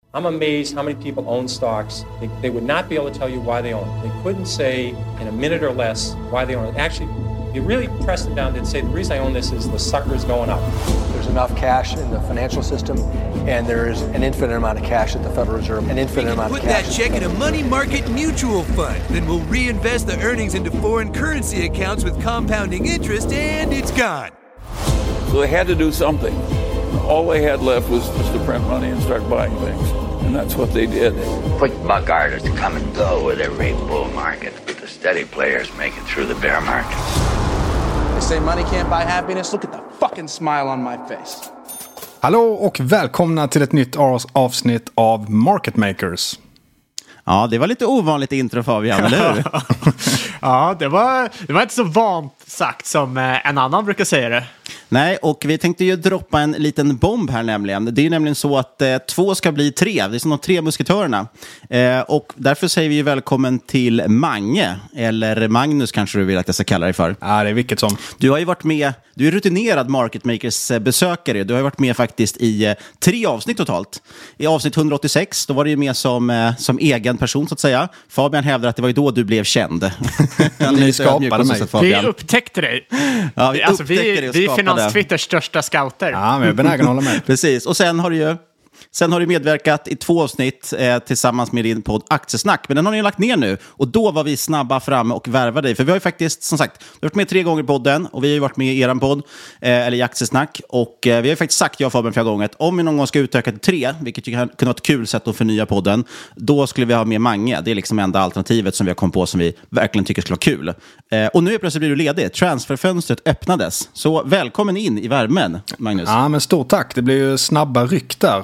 I'm amazed how many people own stocks. They would not be able to tell you why they own it. They couldn't say in a minute or less why they own it. Actually, you really press them down and say, the reason I own this is the sucker is going up. There's enough cash in the financial system, and there's an infinite amount of cash at the Federal Reserve. An infinite amount of cash. Put that check in a money market mutual fund. Then we'll reinvest the earnings into foreign currency accounts with compounding interest, and it's gone. So they had to do something. All they had left was just to print money and start buying things. And that's what they did. Quick buck artists come and go with every bull market, but the steady players make it through the bear market. They say money can't buy happiness. Look at the fucking smile on my face. Hallå och välkomna till ett nytt avsnitt av Market Makers. Ja, det var lite ovanligt intro, Fabian, eller hur? Ja, det var inte så vant sagt som en annan brukar säga det. Nej, och vi tänkte ju droppa en liten bomb här nämligen. Det är ju nämligen så att 2 ska bli 3. Det är som de 3 musketörerna. Och därför säger vi ju välkommen till Mange. Eller Magnus kanske du vill att jag ska kalla dig för. Ja, det är vilket som. Du har ju varit med, du är rutinerad Market Makers besökare. Du har ju varit med faktiskt i 3 avsnitt totalt. I avsnitt 186, då var du ju med som egen person så att säga. Fabian hävdar att det var ju då du blev känd. Ni skapade mig. Vi upptäckte dig. Ja, vi upptäckte dig och vi skapade. Twitters största scouter. Ja, men jag är benägen att hålla med. Precis, och sen har du medverkat i 2 avsnitt tillsammans med din podd Aktiesnack. Men den har ni lagt ner nu. Och då var vi snabba framme och värvade dig. För vi har ju faktiskt, som sagt, du har varit med 3 gånger i podden. Och vi har ju varit med i eran podd, eller i Aktiesnack. Och vi har ju faktiskt sagt, jag och Fabian flera gånger, att om vi någon gång ska utöka till 3, vilket ju kunde vara ett kul sätt att förnya podden, då skulle vi ha med Mange. Det är liksom enda alternativet som vi har kommit på som vi verkligen tycker skulle vara kul. Och nu plötsligt blir du ledig. Transferfönstret öppnades. Så välkommen in i värmen, Magnus. Ja, men stort tack. Det blir ju snabba ryck där.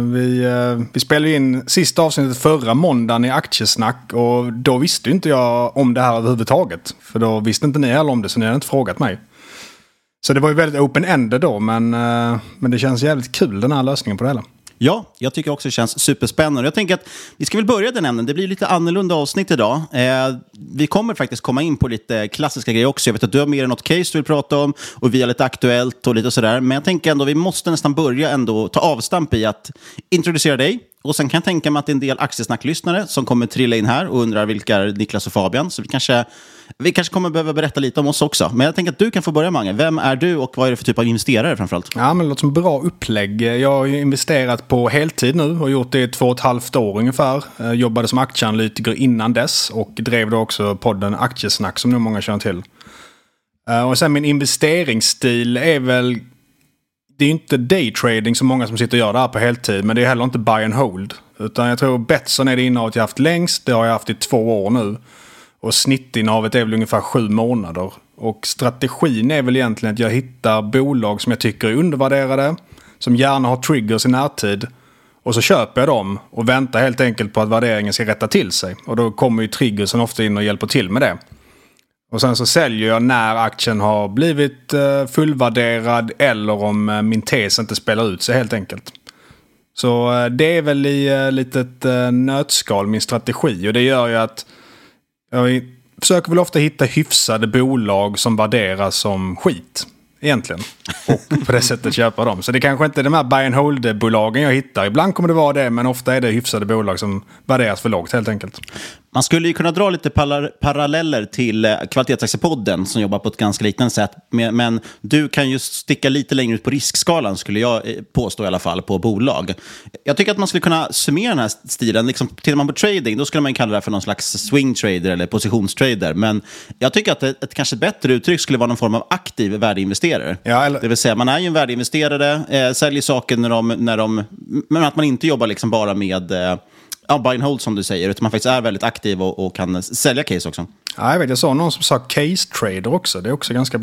Vi spelade in sista avsnittet förra måndagen i Aktiesnack och då visste inte jag om det här överhuvudtaget. För då visste inte ni heller om det, så ni hade inte frågat mig. Så det var ju väldigt open-ended då, men det känns jävligt kul den här lösningen på det hela. Ja, jag tycker också det känns superspännande. Jag tänker att vi ska väl börja den änden. Det blir lite annorlunda avsnitt idag. Vi kommer faktiskt komma in på lite klassiska grejer också. Jag vet att du har mer än något case du vill prata om och vi har lite aktuellt och lite sådär. Men jag tänker ändå vi måste nästan börja ändå ta avstamp i att introducera dig. Och sen kan jag tänka mig att det är en del aktiesnacklyssnare som kommer trilla in här och undrar vilka är Niklas och Fabian. Så vi kanske kommer behöva berätta lite om oss också. Men jag tänker att du kan få börja, Mange. Vem är du och vad är det för typ av investerare framförallt? Ja, men det låter som bra upplägg. Jag har ju investerat på heltid nu och gjort det i 2,5 år ungefär. Jobbade som aktieanalytiker innan dess och drev då också podden Aktiesnack som nu många känner till. Och sen min investeringsstil är väl... Det är inte daytrading som många som sitter och gör det här på heltid, men det är heller inte buy and hold. Utan jag tror Betsson är det innehavet jag haft längst. Det har jag haft i 2 år nu. Och snittinnehavet är väl ungefär 7 månader. Och strategin är väl egentligen att jag hittar bolag som jag tycker är undervärderade. Som gärna har triggers i närtid. Och så köper jag dem och väntar helt enkelt på att värderingen ska rätta till sig. Och då kommer ju triggersen ofta in och hjälper till med det. Och sen så säljer jag när aktien har blivit fullvärderad eller om min tes inte spelar ut sig helt enkelt. Så det är väl i litet nötskal min strategi. Och det gör ju att jag försöker väl ofta hitta hyfsade bolag som värderas som skit egentligen. Och på det sättet köpa dem. Så det kanske inte är de här buy and hold-bolagen jag hittar. Ibland kommer det vara det, men ofta är det hyfsade bolag som värderas för lågt helt enkelt. Man skulle ju kunna dra lite paralleller till Kvalitetsaktiepodden som jobbar på ett ganska liknande sätt. Men du kan ju sticka lite längre ut på riskskalan skulle jag påstå i alla fall på bolag. Jag tycker att man skulle kunna summera den här stilen. Liksom, tittar man på trading, då skulle man kalla det för någon slags swing trader eller positionstrader. Men jag tycker att ett kanske bättre uttryck skulle vara någon form av aktiv värdeinvesterare. Ja, eller... Det vill säga, man är ju en värdeinvesterare, säljer saker men att man inte jobbar liksom bara med... buy and hold som du säger, utan man faktiskt är väldigt aktiv och kan sälja case också. Ja, jag såg någon som sa case trader också. Det är också ganska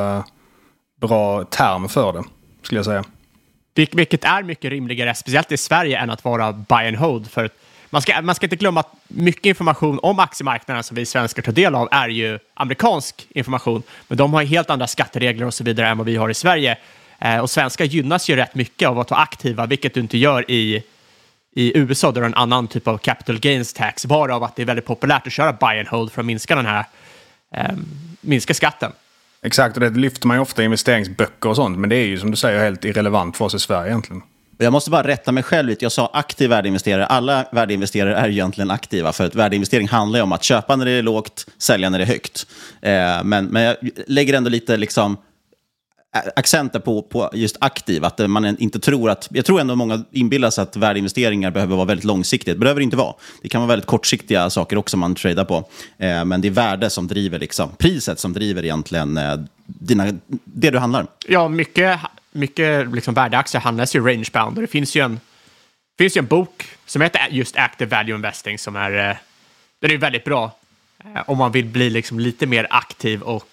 bra term för det, skulle jag säga. Vilket är mycket rimligare, speciellt i Sverige, än att vara buy and hold. För man ska inte glömma att mycket information om aktiemarknaden som vi svenskar tar del av är ju amerikansk information. Men de har helt andra skatteregler och så vidare än vad vi har i Sverige. Och svenskar gynnas ju rätt mycket av att vara aktiva, vilket du inte gör i USA, där det är en annan typ av capital gains tax, bara av att det är väldigt populärt att köra buy and hold för att minska den här minska skatten. Exakt, och det lyfter man ju ofta i investeringsböcker och sånt, men det är ju som du säger helt irrelevant för oss i Sverige egentligen. Jag måste bara rätta mig själv lite. Jag sa aktiv värdeinvesterare. Alla värdeinvesterare är egentligen aktiva. För att värdeinvestering handlar ju om att köpa när det är lågt, sälja när det är högt. Men jag lägger ändå lite liksom accenter på just aktiv. Att man inte tror att... Jag tror ändå många inbillar sig att värdeinvesteringar behöver vara väldigt långsiktigt. Det behöver inte vara. Det kan vara väldigt kortsiktiga saker också man tradar på. Men det är värde som driver liksom... Priset som driver egentligen det du handlar. Ja, mycket liksom värdeaktier handlas ju range-bound. Och det finns ju en bok som heter just Active Value Investing som är... Den är väldigt bra om man vill bli liksom lite mer aktiv och...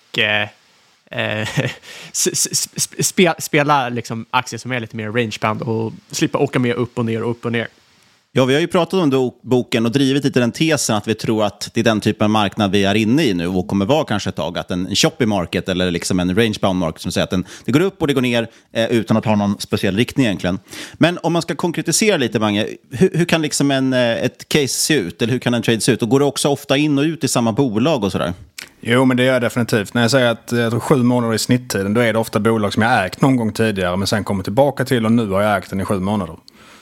spela liksom aktier som är lite mer range-bound och slippa åka mer upp och ner och upp och ner. Ja, vi har ju pratat om boken och drivit lite den tesen att vi tror att det är den typen av marknad vi är inne i nu och kommer vara kanske ett tag. Att en choppy market eller liksom en range-bound market som säger att det går upp och det går ner utan att ha någon speciell riktning egentligen. Men om man ska konkretisera lite, Mange, hur kan liksom ett case se ut eller hur kan en trade se ut? Och går det också ofta in och ut i samma bolag och sådär? Jo, men det gör jag definitivt. När jag säger att jag tror 7 månader i snitttiden, då är det ofta bolag som jag ägt någon gång tidigare men sen kommer tillbaka till och nu har jag ägt den i 7 månader.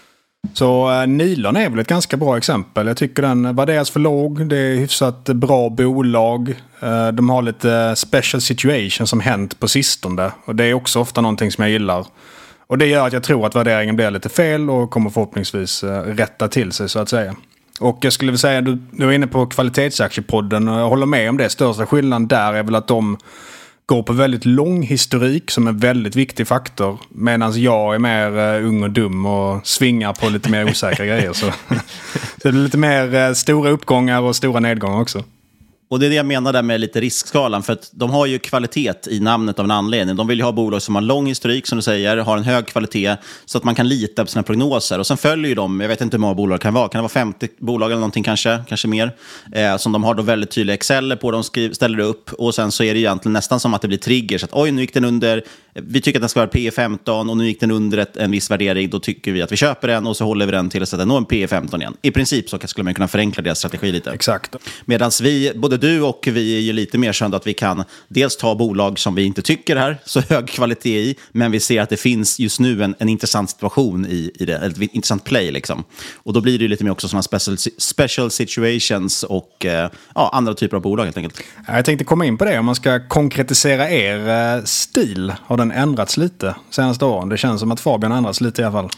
Så Nilon är väl ett ganska bra exempel. Jag tycker den värderas för låg. Det är hyfsat bra bolag. De har lite special situation som hänt på sistone. Och det är också ofta någonting som jag gillar. Och det gör att jag tror att värderingen blir lite fel och kommer förhoppningsvis rätta till sig så att säga. Och jag skulle vilja säga, du är inne på kvalitetsaktiepodden och jag håller med om det. Största skillnaden där är väl att de går på väldigt lång historik som en väldigt viktig faktor. Medan jag är mer ung och dum och svingar på lite mer osäkra grejer. Så det är lite mer stora uppgångar och stora nedgångar också. Och det är det jag menar där med lite riskskalan. För att de har ju kvalitet i namnet av en anledning. De vill ju ha bolag som har lång historik, som du säger, har en hög kvalitet så att man kan lita på sina prognoser. Och sen följer ju de, jag vet inte hur många bolag det kan det vara 50 bolag eller någonting kanske mer. Som de har då väldigt tydliga Excel på, de ställer upp. Och sen så är det egentligen nästan som att det blir triggers. Att oj, nu gick den under, vi tycker att den ska vara P15 och nu gick den under en viss värdering. Då tycker vi att vi köper den och så håller vi den till att nå en P15 igen. I princip så skulle man kunna förenkla deras strategi lite. Exakt. Medan både du och vi är ju lite mer kända att vi kan dels ta bolag som vi inte tycker är så hög kvalitet i, men vi ser att det finns just nu en intressant situation i det, ett intressant play liksom. Och då blir det ju lite mer också sådana special situations och andra typer av bolag helt enkelt. Jag tänkte komma in på det, om man ska konkretisera er stil, har den ändrats lite senaste åren? Det känns som att Fabian har ändrats lite i alla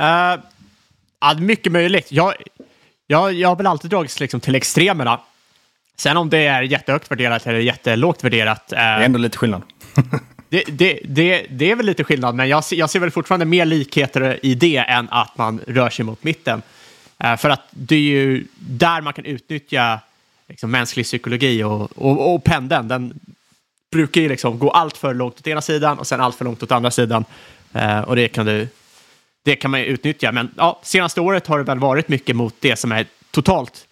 fall. Mycket möjligt. Jag har väl alltid dragits liksom till extremerna. Sen om det är jättehögt värderat eller jättelågt värderat... Det är ändå lite skillnad. det är väl lite skillnad, men jag ser väl fortfarande mer likheter i det än att man rör sig mot mitten. För att det är ju där man kan utnyttja liksom, mänsklig psykologi och pendeln. Den brukar ju liksom gå allt för långt åt ena sidan och sen allt för långt åt andra sidan. Och det kan man ju utnyttja. Men senaste året har det väl varit mycket mot det som är totalt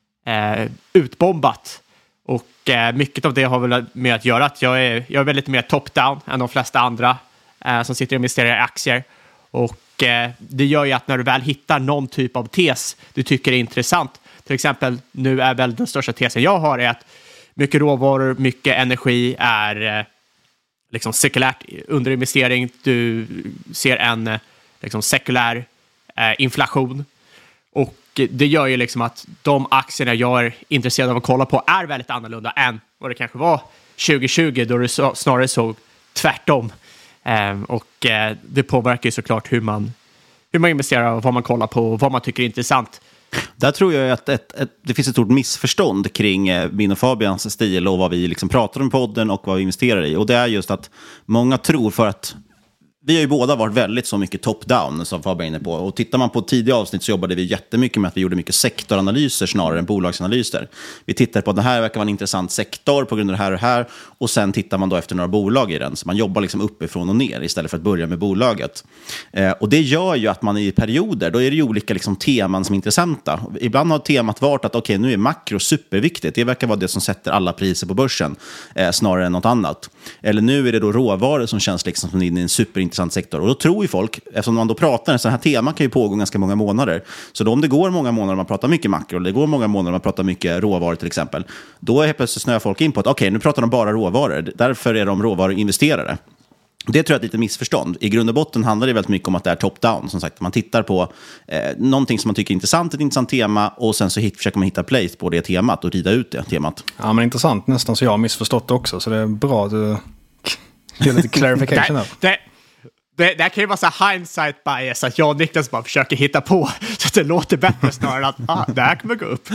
utbombat. Och mycket av det har väl med att göra att jag är väldigt mer top-down än de flesta andra som sitter och investerar i aktier. Och det gör ju att när du väl hittar någon typ av tes du tycker är intressant. Till exempel, nu är väl den största tesen jag har är att mycket råvaror, mycket energi är liksom sekulärt underinvestering. Du ser en liksom sekulär inflation. Och det gör ju liksom att de aktierna jag är intresserad av att kolla på är väldigt annorlunda än vad det kanske var 2020 då det snarare såg tvärtom. Och det påverkar ju såklart hur man investerar och vad man kollar på och vad man tycker är intressant. Där tror jag att det finns ett stort missförstånd kring min och Fabians stil och vad vi liksom pratar om i podden och vad vi investerar i. Och det är just att många tror för att vi har ju båda varit väldigt så mycket top-down som Fabian är inne på. Och tittar man på tidiga avsnitt så jobbade vi jättemycket med att vi gjorde mycket sektoranalyser snarare än bolagsanalyser. Vi tittar på att det här verkar vara en intressant sektor på grund av det här och det här. Och sen tittar man då efter några bolag i den. Så man jobbar liksom uppifrån och ner istället för att börja med bolaget. Och det gör ju att man i perioder, då är det ju olika liksom teman som är intressanta. Ibland har temat varit att okej, nu är makro superviktigt. Det verkar vara det som sätter alla priser på börsen snarare än något annat. Eller nu är det då råvaror som känns liksom som en superintressant sektor. Och då tror ju folk, eftersom man då pratar, så här tema kan ju pågå ganska många månader. Så då om det går många månader man pratar mycket makro, eller det går många månader man pratar mycket råvaror till exempel, då är helt plötsligt snöar folk in på att okej, nu pratar de bara råvaror. Därför är de råvaruinvesterare. Det tror jag är ett litet missförstånd. I grund och botten handlar det väldigt mycket om att det är top-down. Som sagt, man tittar på någonting som man tycker är intressant, ett intressant tema, och sen så försöker man hitta place på det temat och rida ut det temat. Ja, men intressant. Nästan så jag har missförstått det också. Så det är bra att du ger lite clarification här. Det kan ju vara så hindsight bias att jag och Niklas bara försöker hitta på så att det låter bättre snarare att det här kommer gå upp.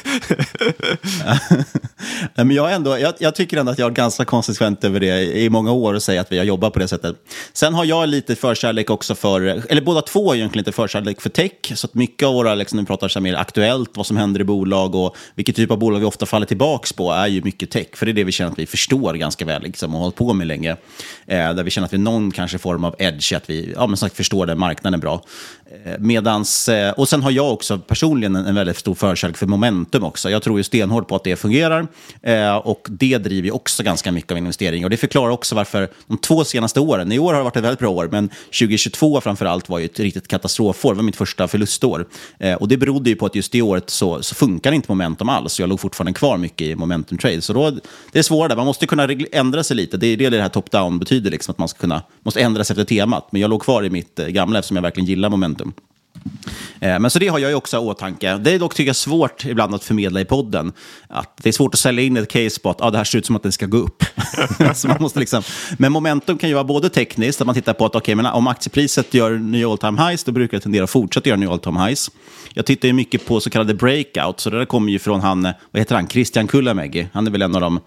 Men jag tycker ändå att jag är ganska konsekvent över det i många år och säger att vi har jobbat på det sättet. Sen har jag lite förkärlek också för, eller båda två har egentligen lite förkärlek för tech, så att mycket av våra, liksom, när vi pratar så mer aktuellt, vad som händer i bolag och vilken typ av bolag vi ofta faller tillbaks på är ju mycket tech, för det är det vi känner att vi förstår ganska väl liksom, och har hållit på med länge. Där vi känner att vi någon kanske form av edge, att vi förstår den marknaden bra. Och sen har jag också personligen en väldigt stor förkärlek för momentum också. Jag tror ju stenhårt på att det fungerar, och det driver ju också ganska mycket av investeringar. Och det förklarar också varför de 2 senaste åren, i år har det varit ett väldigt bra år, men 2022 framförallt var ju ett riktigt katastrofår. Det var mitt första förlustår. Och det berodde ju på att just det året så funkar inte momentum alls. Jag låg fortfarande kvar mycket i momentum trade. Så då, det är svårare. Man måste kunna ändra sig lite. Det är det här top-down betyder, liksom, att man måste ändra sig efter temat. Men jag låg kvar i mitt gamla eftersom jag verkligen gillar momentum. Men så det har jag ju också i åtanke. Det är dock, tycker jag, svårt ibland att förmedla i podden. Att det är svårt att sälja in ett case på att det här ser ut som att det ska gå upp. Så man måste liksom... Men momentum kan ju vara både tekniskt, att man tittar på att men om aktiepriset gör nya all-time highs, då brukar det tendera att fortsätta göra nya all-time highs. Jag tittar ju mycket på så kallade breakout, så det där kommer ju från Christian Kullamägi. Han är väl en av de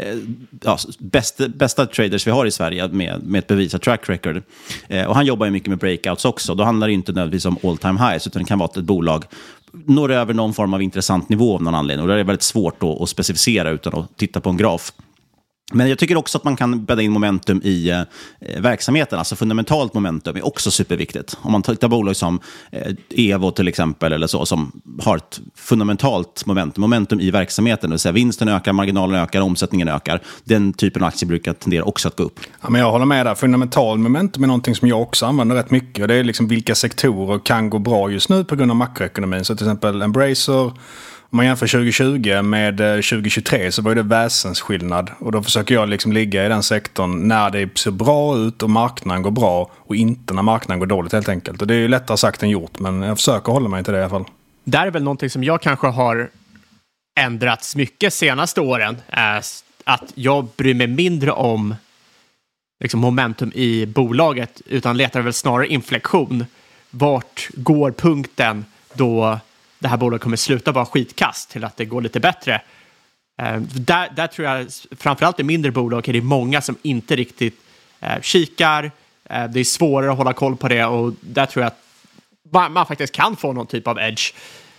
bästa traders vi har i Sverige med ett bevisat track record. Och han jobbar ju mycket med breakouts också. Då handlar det inte nödvändigtvis om all-time highs, utan det kan vara att ett bolag når över någon form av intressant nivå av någon anledning. Och det är väldigt svårt att specificera utan att titta på en graf. Men jag tycker också att man kan bädda in momentum i verksamheten. Alltså fundamentalt momentum är också superviktigt. Om man tittar på bolag som Evo till exempel, eller så, som har ett fundamentalt momentum i verksamheten. Det vill säga vinsten ökar, marginalen ökar, omsättningen ökar. Den typen av aktier brukar tendera också att gå upp. Ja, men jag håller med där. Fundamental momentum är någonting som jag också använder rätt mycket. Och det är liksom vilka sektorer kan gå bra just nu på grund av makroekonomin. Så till exempel Embracer... Om man jämför 2020 med 2023 så var det väsensskillnad. Och då försöker jag liksom ligga i den sektorn när det ser bra ut och marknaden går bra och inte när marknaden går dåligt helt enkelt. Och det är ju lättare sagt än gjort, men jag försöker hålla mig till det i alla fall. Där är väl någonting som jag kanske har ändrats mycket senaste åren. Att jag bryr mig mindre om liksom momentum i bolaget utan letar väl snarare inflektion. Vart går punkten då det här bolaget kommer sluta vara skitkast till att det går lite bättre. Där tror jag, framförallt i mindre bolag, är det många som inte riktigt kikar. Det är svårare att hålla koll på det, och där tror jag att man faktiskt kan få någon typ av edge.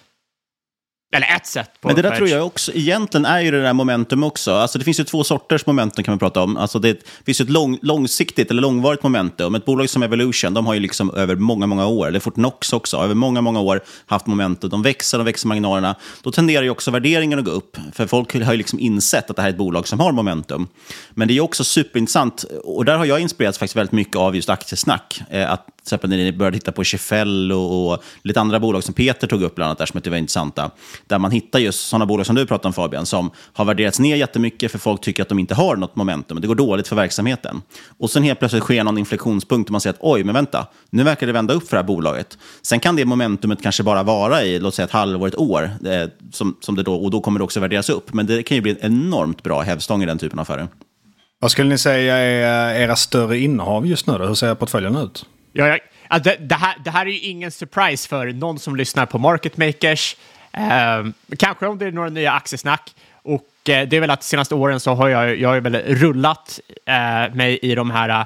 Eller ett sätt på. Men det där tror jag också, egentligen är ju det där momentum också. Alltså det finns ju 2 sorters momentum kan man prata om. Alltså det finns ju ett långsiktigt eller långvarigt momentum. Ett bolag som Evolution, de har ju liksom över många år, eller Fortnox också, över många år haft momentum. De växer marginalerna. Då tenderar ju också värderingen att gå upp. För folk har ju liksom insett att det här är ett bolag som har momentum. Men det är ju också superintressant, och där har jag inspirerats faktiskt väldigt mycket av just aktiesnack. Att till exempel när ni började titta på Chefell och lite andra bolag som Peter tog upp bland annat där som var intressanta. Där man hittar just sådana bolag som du pratar om, Fabian, som har värderats ner jättemycket för folk tycker att de inte har något momentum. Det går dåligt för verksamheten. Och sen helt plötsligt sker någon inflektionspunkt och man säger att oj, men vänta, nu verkar det vända upp för det här bolaget. Sen kan det momentumet kanske bara vara i, låt säga, ett halvår, ett år, som det då, och då kommer det också värderas upp. Men det kan ju bli en enormt bra hävstång i den typen av affärer. Vad skulle ni säga är era större innehav just nu då? Hur ser portföljen ut? Det här är ju ingen surprise för någon som lyssnar på Market Makers. Kanske om det är några nya aktiesnack. Och det är väl att de senaste åren så har jag väl rullat mig i de här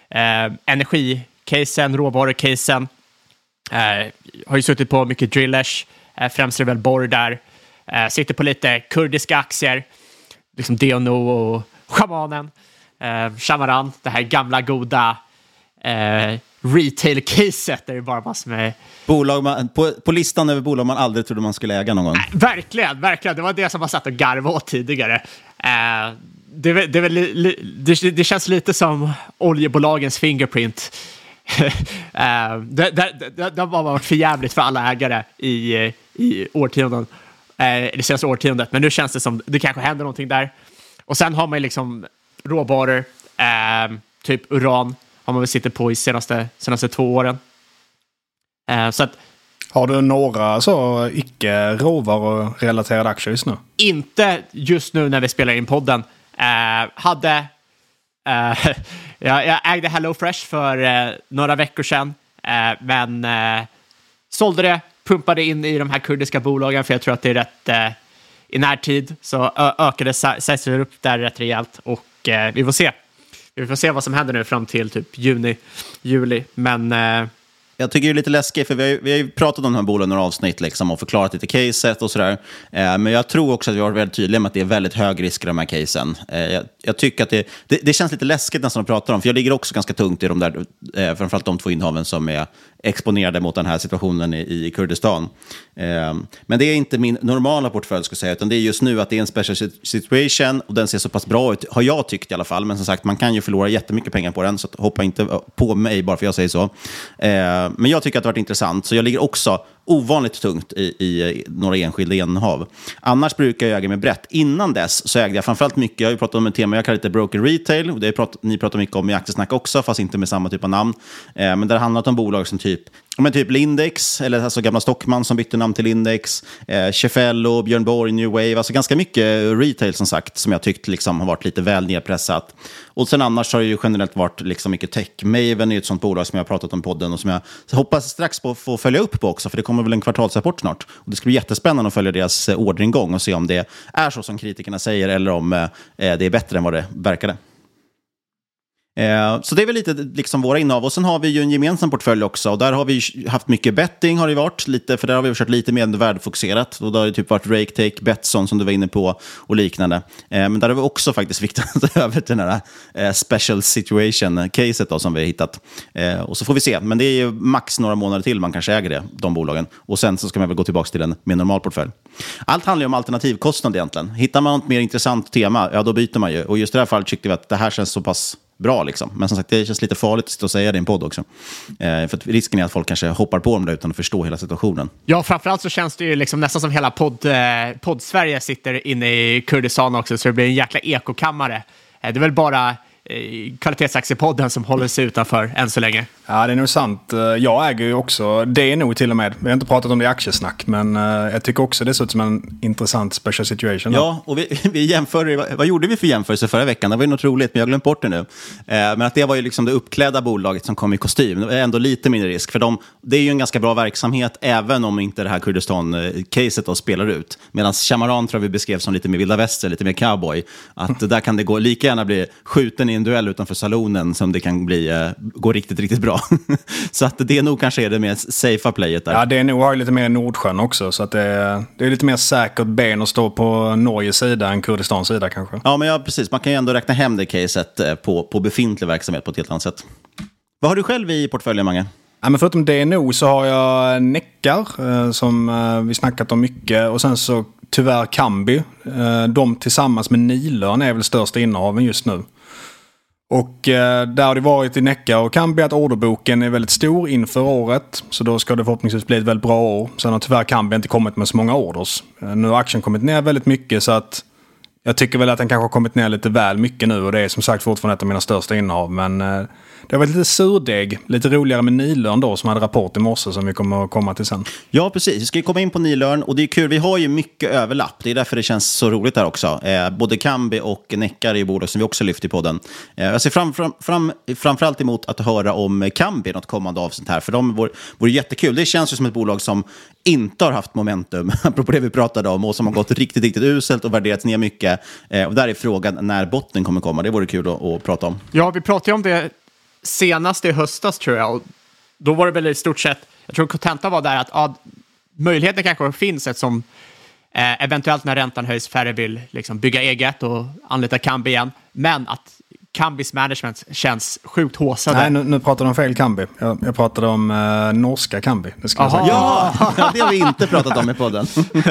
energicasen, råvarucasen. Har ju suttit på mycket drillers. Främst är det väl Borr där. Sitter på lite kurdiska aktier. Liksom DNO och Shamanen. Shamaran, det här gamla goda retail-caset där det bara massor med bolag på listan över bolag man aldrig trodde man skulle äga någon gång. Verkligen. Det var det som man satt och garvade åt tidigare. Det känns lite som oljebolagens fingerprint. Det har bara varit för jävligt för alla ägare i årtionden. Det senaste årtiondet. Men nu känns det som det kanske händer någonting där. Och sen har man liksom råvaror. typ uran har man väl sitter på i senaste 2 åren. Så att, har du några så icke råvarurelaterade aktier just nu? Inte just nu när vi spelar in podden. Jag ägde HelloFresh för några veckor sedan. Men sålde det, pumpade in i de här kurdiska bolagen för jag tror att det är rätt i närtid. Så ökade sig upp där rätt rejält. Och vi får se. Vi får se vad som händer nu fram till typ juli. Men... Jag tycker det är lite läskigt, för vi har ju pratat om de här bolagen några avsnitt liksom, och förklarat lite caset och sådär. Men jag tror också att vi har varit väldigt tydliga med att det är väldigt hög risk i de här casen. Jag tycker att det känns lite läskigt nästan att prata om, för jag ligger också ganska tungt i de där, framförallt de 2 innehaven som är exponerade mot den här situationen i Kurdistan. Men det är inte min normala portfölj, ska jag säga, utan det är just nu att det är en special situation och den ser så pass bra ut, har jag tyckt i alla fall. Men som sagt, man kan ju förlora jättemycket pengar på den, så hoppa inte på mig bara för jag säger så. Men jag tycker att det har varit intressant, så jag ligger också ovanligt tungt i några enskilda innehav. Annars brukar jag äga med brett. Innan dess så ägde jag framförallt mycket, jag har ju pratat om ett tema jag kallar lite broker retail, och det ni pratar mycket om i Aktiesnack också, fast inte med samma typ av namn. Men det har handlat om bolag som typ Lindex, eller alltså gamla Stockman som bytte namn till Lindex, Cefello, Björn Borg, New Wave, alltså ganska mycket retail som sagt, som jag tyckt liksom har varit lite väl nedpressat. Och sen annars har det ju generellt varit liksom mycket tech. Maven är ett sånt bolag som jag har pratat om podden och som jag hoppas strax på att få följa upp på också, för det kommer väl en kvartalsrapport snart. Och det ska bli jättespännande att följa deras orderingång och se om det är så som kritikerna säger eller om det är bättre än vad det verkade. Så det är väl lite liksom våra innehav. Och sen har vi ju en gemensam portfölj också. Och där har vi haft mycket betting, har det varit lite, för där har vi kört lite mer värdefokuserat. Och där har det typ varit RakeTake, Betsson som du var inne på och liknande. Men där har vi också faktiskt viktat över till den här special situation-caset då, som vi har hittat. Och så får vi se. Men det är ju max några månader till man kanske äger de bolagen. Och sen så ska man väl gå tillbaka till en mer normal portfölj. Allt handlar ju om alternativkostnad egentligen. Hittar man något mer intressant tema, ja då byter man ju. Och just i det här fallet tyckte vi att det här känns så pass bra liksom. Men som sagt, det känns lite farligt att säga det i en podd också. För att risken är att folk kanske hoppar på dem där utan att förstå hela situationen. Ja, framförallt så känns det ju liksom nästan som hela podd-Sverige sitter inne i Kurdistan också, så det blir en jäkla ekokammare. Det är väl bara kvalitetsaktiepodden som håller sig utanför än så länge. Ja, det är nog sant. Jag äger ju också, det är nog till och med, vi har inte pratat om det i Aktiesnack, men jag tycker också det ser ut som en intressant special situation. Ja, och vi jämför, vad gjorde vi för jämförelse förra veckan? Det var ju något roligt, men jag har glömt bort det nu. Men att det var ju liksom det uppklädda bolaget som kom i kostym. Det var ändå lite mindre risk, för det är ju en ganska bra verksamhet, även om inte det här Kurdistan-caset då spelar ut. Medan Shamaran tror vi beskrev som lite mer vilda väster, lite mer cowboy. Att där kan det gå lika gärna bli skjuten i en duell utanför salonen som det kan gå riktigt, riktigt bra. Så att det är nog kanske det mer safea playet där. Ja, det är nog har lite mer Nordsjön också, så att det är lite mer säkert ben att stå på Norges sida än Kurdistans sida kanske. Ja, men ja, precis. Man kan ju ändå räkna hem det caset på befintlig verksamhet på ett helt annat sätt. Vad har du själv i portföljen, Mange? Ja, men förutom DNO så har jag Neckar som vi snackat om mycket, och sen så tyvärr Kambi. De tillsammans med Nilörn är väl största innehaven just nu. Och där har det varit i Neckar och Kambi att orderboken är väldigt stor inför året. Så då ska det förhoppningsvis bli ett väldigt bra år. Sen har tyvärr Kambi inte kommit med så många orders. Nu har aktien kommit ner väldigt mycket, så att jag tycker väl att den kanske har kommit ner lite väl mycket nu. Och det är som sagt fortfarande ett av mina största innehav. Men det har varit lite surdeg. Lite roligare med Nilörn då, som hade rapport i morse som vi kommer att komma till sen. Ja, precis. Vi ska ju komma in på Nilörn och det är kul. Vi har ju mycket överlapp. Det är därför det känns så roligt här också. Både Kambi och Neckar är ju bolag som vi också lyft i podden. Jag ser framförallt emot att höra om Kambi något kommande avsnitt här. För de vore jättekul. Det känns ju som ett bolag som inte har haft momentum, apropå det vi pratade om, och som har gått riktigt, riktigt uselt och värderats ner mycket. Och där är frågan när botten kommer komma. Det vore kul att prata om. Ja, vi pratade om det senast i höstas tror jag. Och då var det väl i stort sett, jag tror kontenta var där att möjligheten kanske finns ett som eventuellt när räntan höjs färre vill liksom bygga eget och anlita Kambi igen. Men att Kambis management känns sjukt håsade. Nej, nu pratar de om fel Kambi. Jag pratade om norska Kambi. Ja, det har vi inte pratat om i podden.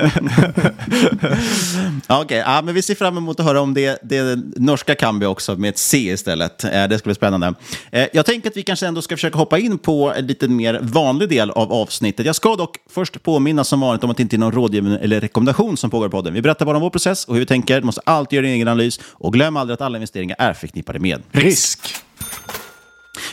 Okej, men vi ser fram emot att höra om det norska Kambi också med ett C istället. Det ska bli spännande. Jag tänker att vi kanske ändå ska försöka hoppa in på en lite mer vanlig del av avsnittet. Jag ska dock först påminna som vanligt om att det inte är någon rådgivning eller rekommendation som pågår i podden. Vi berättar bara om vår process och hur vi tänker. Du måste alltid göra din egen analys och glöm aldrig att alla investeringar är förknippade med risk.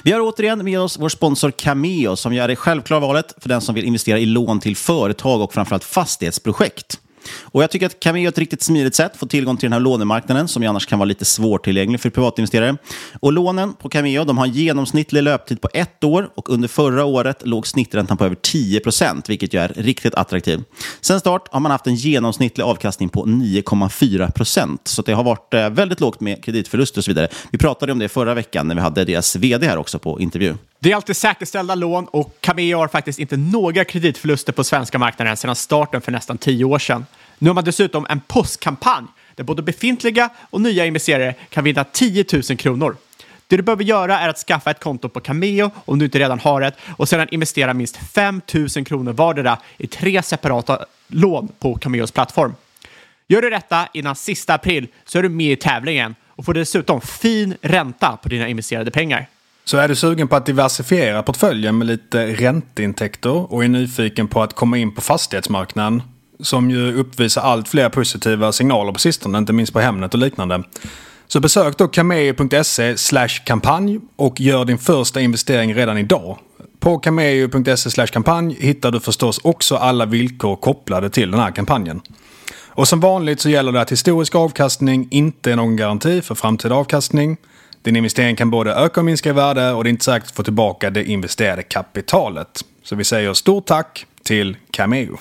Vi har återigen med oss vår sponsor Cameo som gör det självklara valet för den som vill investera i lån till företag och framförallt fastighetsprojekt. Och jag tycker att Cameo är ett riktigt smidigt sätt att få tillgång till den här lånemarknaden som ju annars kan vara lite svårtillgänglig för privatinvesterare. Och lånen på Cameo, de har en genomsnittlig löptid på 1 år och under förra året låg snitträntan på över 10%, vilket ju är riktigt attraktivt. Sen start har man haft en genomsnittlig avkastning på 9,4%, så det har varit väldigt lågt med kreditförluster och så vidare. Vi pratade om det förra veckan när vi hade deras vd här också på intervju. Det är alltid säkerställda lån och Cameo har faktiskt inte några kreditförluster på svenska marknaden sedan starten för nästan 10 år sedan. Nu har man dessutom en postkampanj där både befintliga och nya investerare kan vinna 10 000 kronor. Det du behöver göra är att skaffa ett konto på Cameo om du inte redan har ett och sedan investera minst 5 000 kronor vardera i 3 separata lån på Cameos plattform. Gör du detta innan sista april så är du med i tävlingen och får dessutom fin ränta på dina investerade pengar. Så är du sugen på att diversifiera portföljen med lite ränteintäkter och är nyfiken på att komma in på fastighetsmarknaden som ju uppvisar allt fler positiva signaler på sistone, inte minst på Hemnet och liknande. Så besök då cameo.se/kampanj och gör din första investering redan idag. På cameo.se/kampanj hittar du förstås också alla villkor kopplade till den här kampanjen. Och som vanligt så gäller det att historisk avkastning inte är någon garanti för framtida avkastning. Din investering kan både öka och minska i värde och det är inte säkert att få tillbaka det investerade kapitalet. Så vi säger stort tack till Cameo.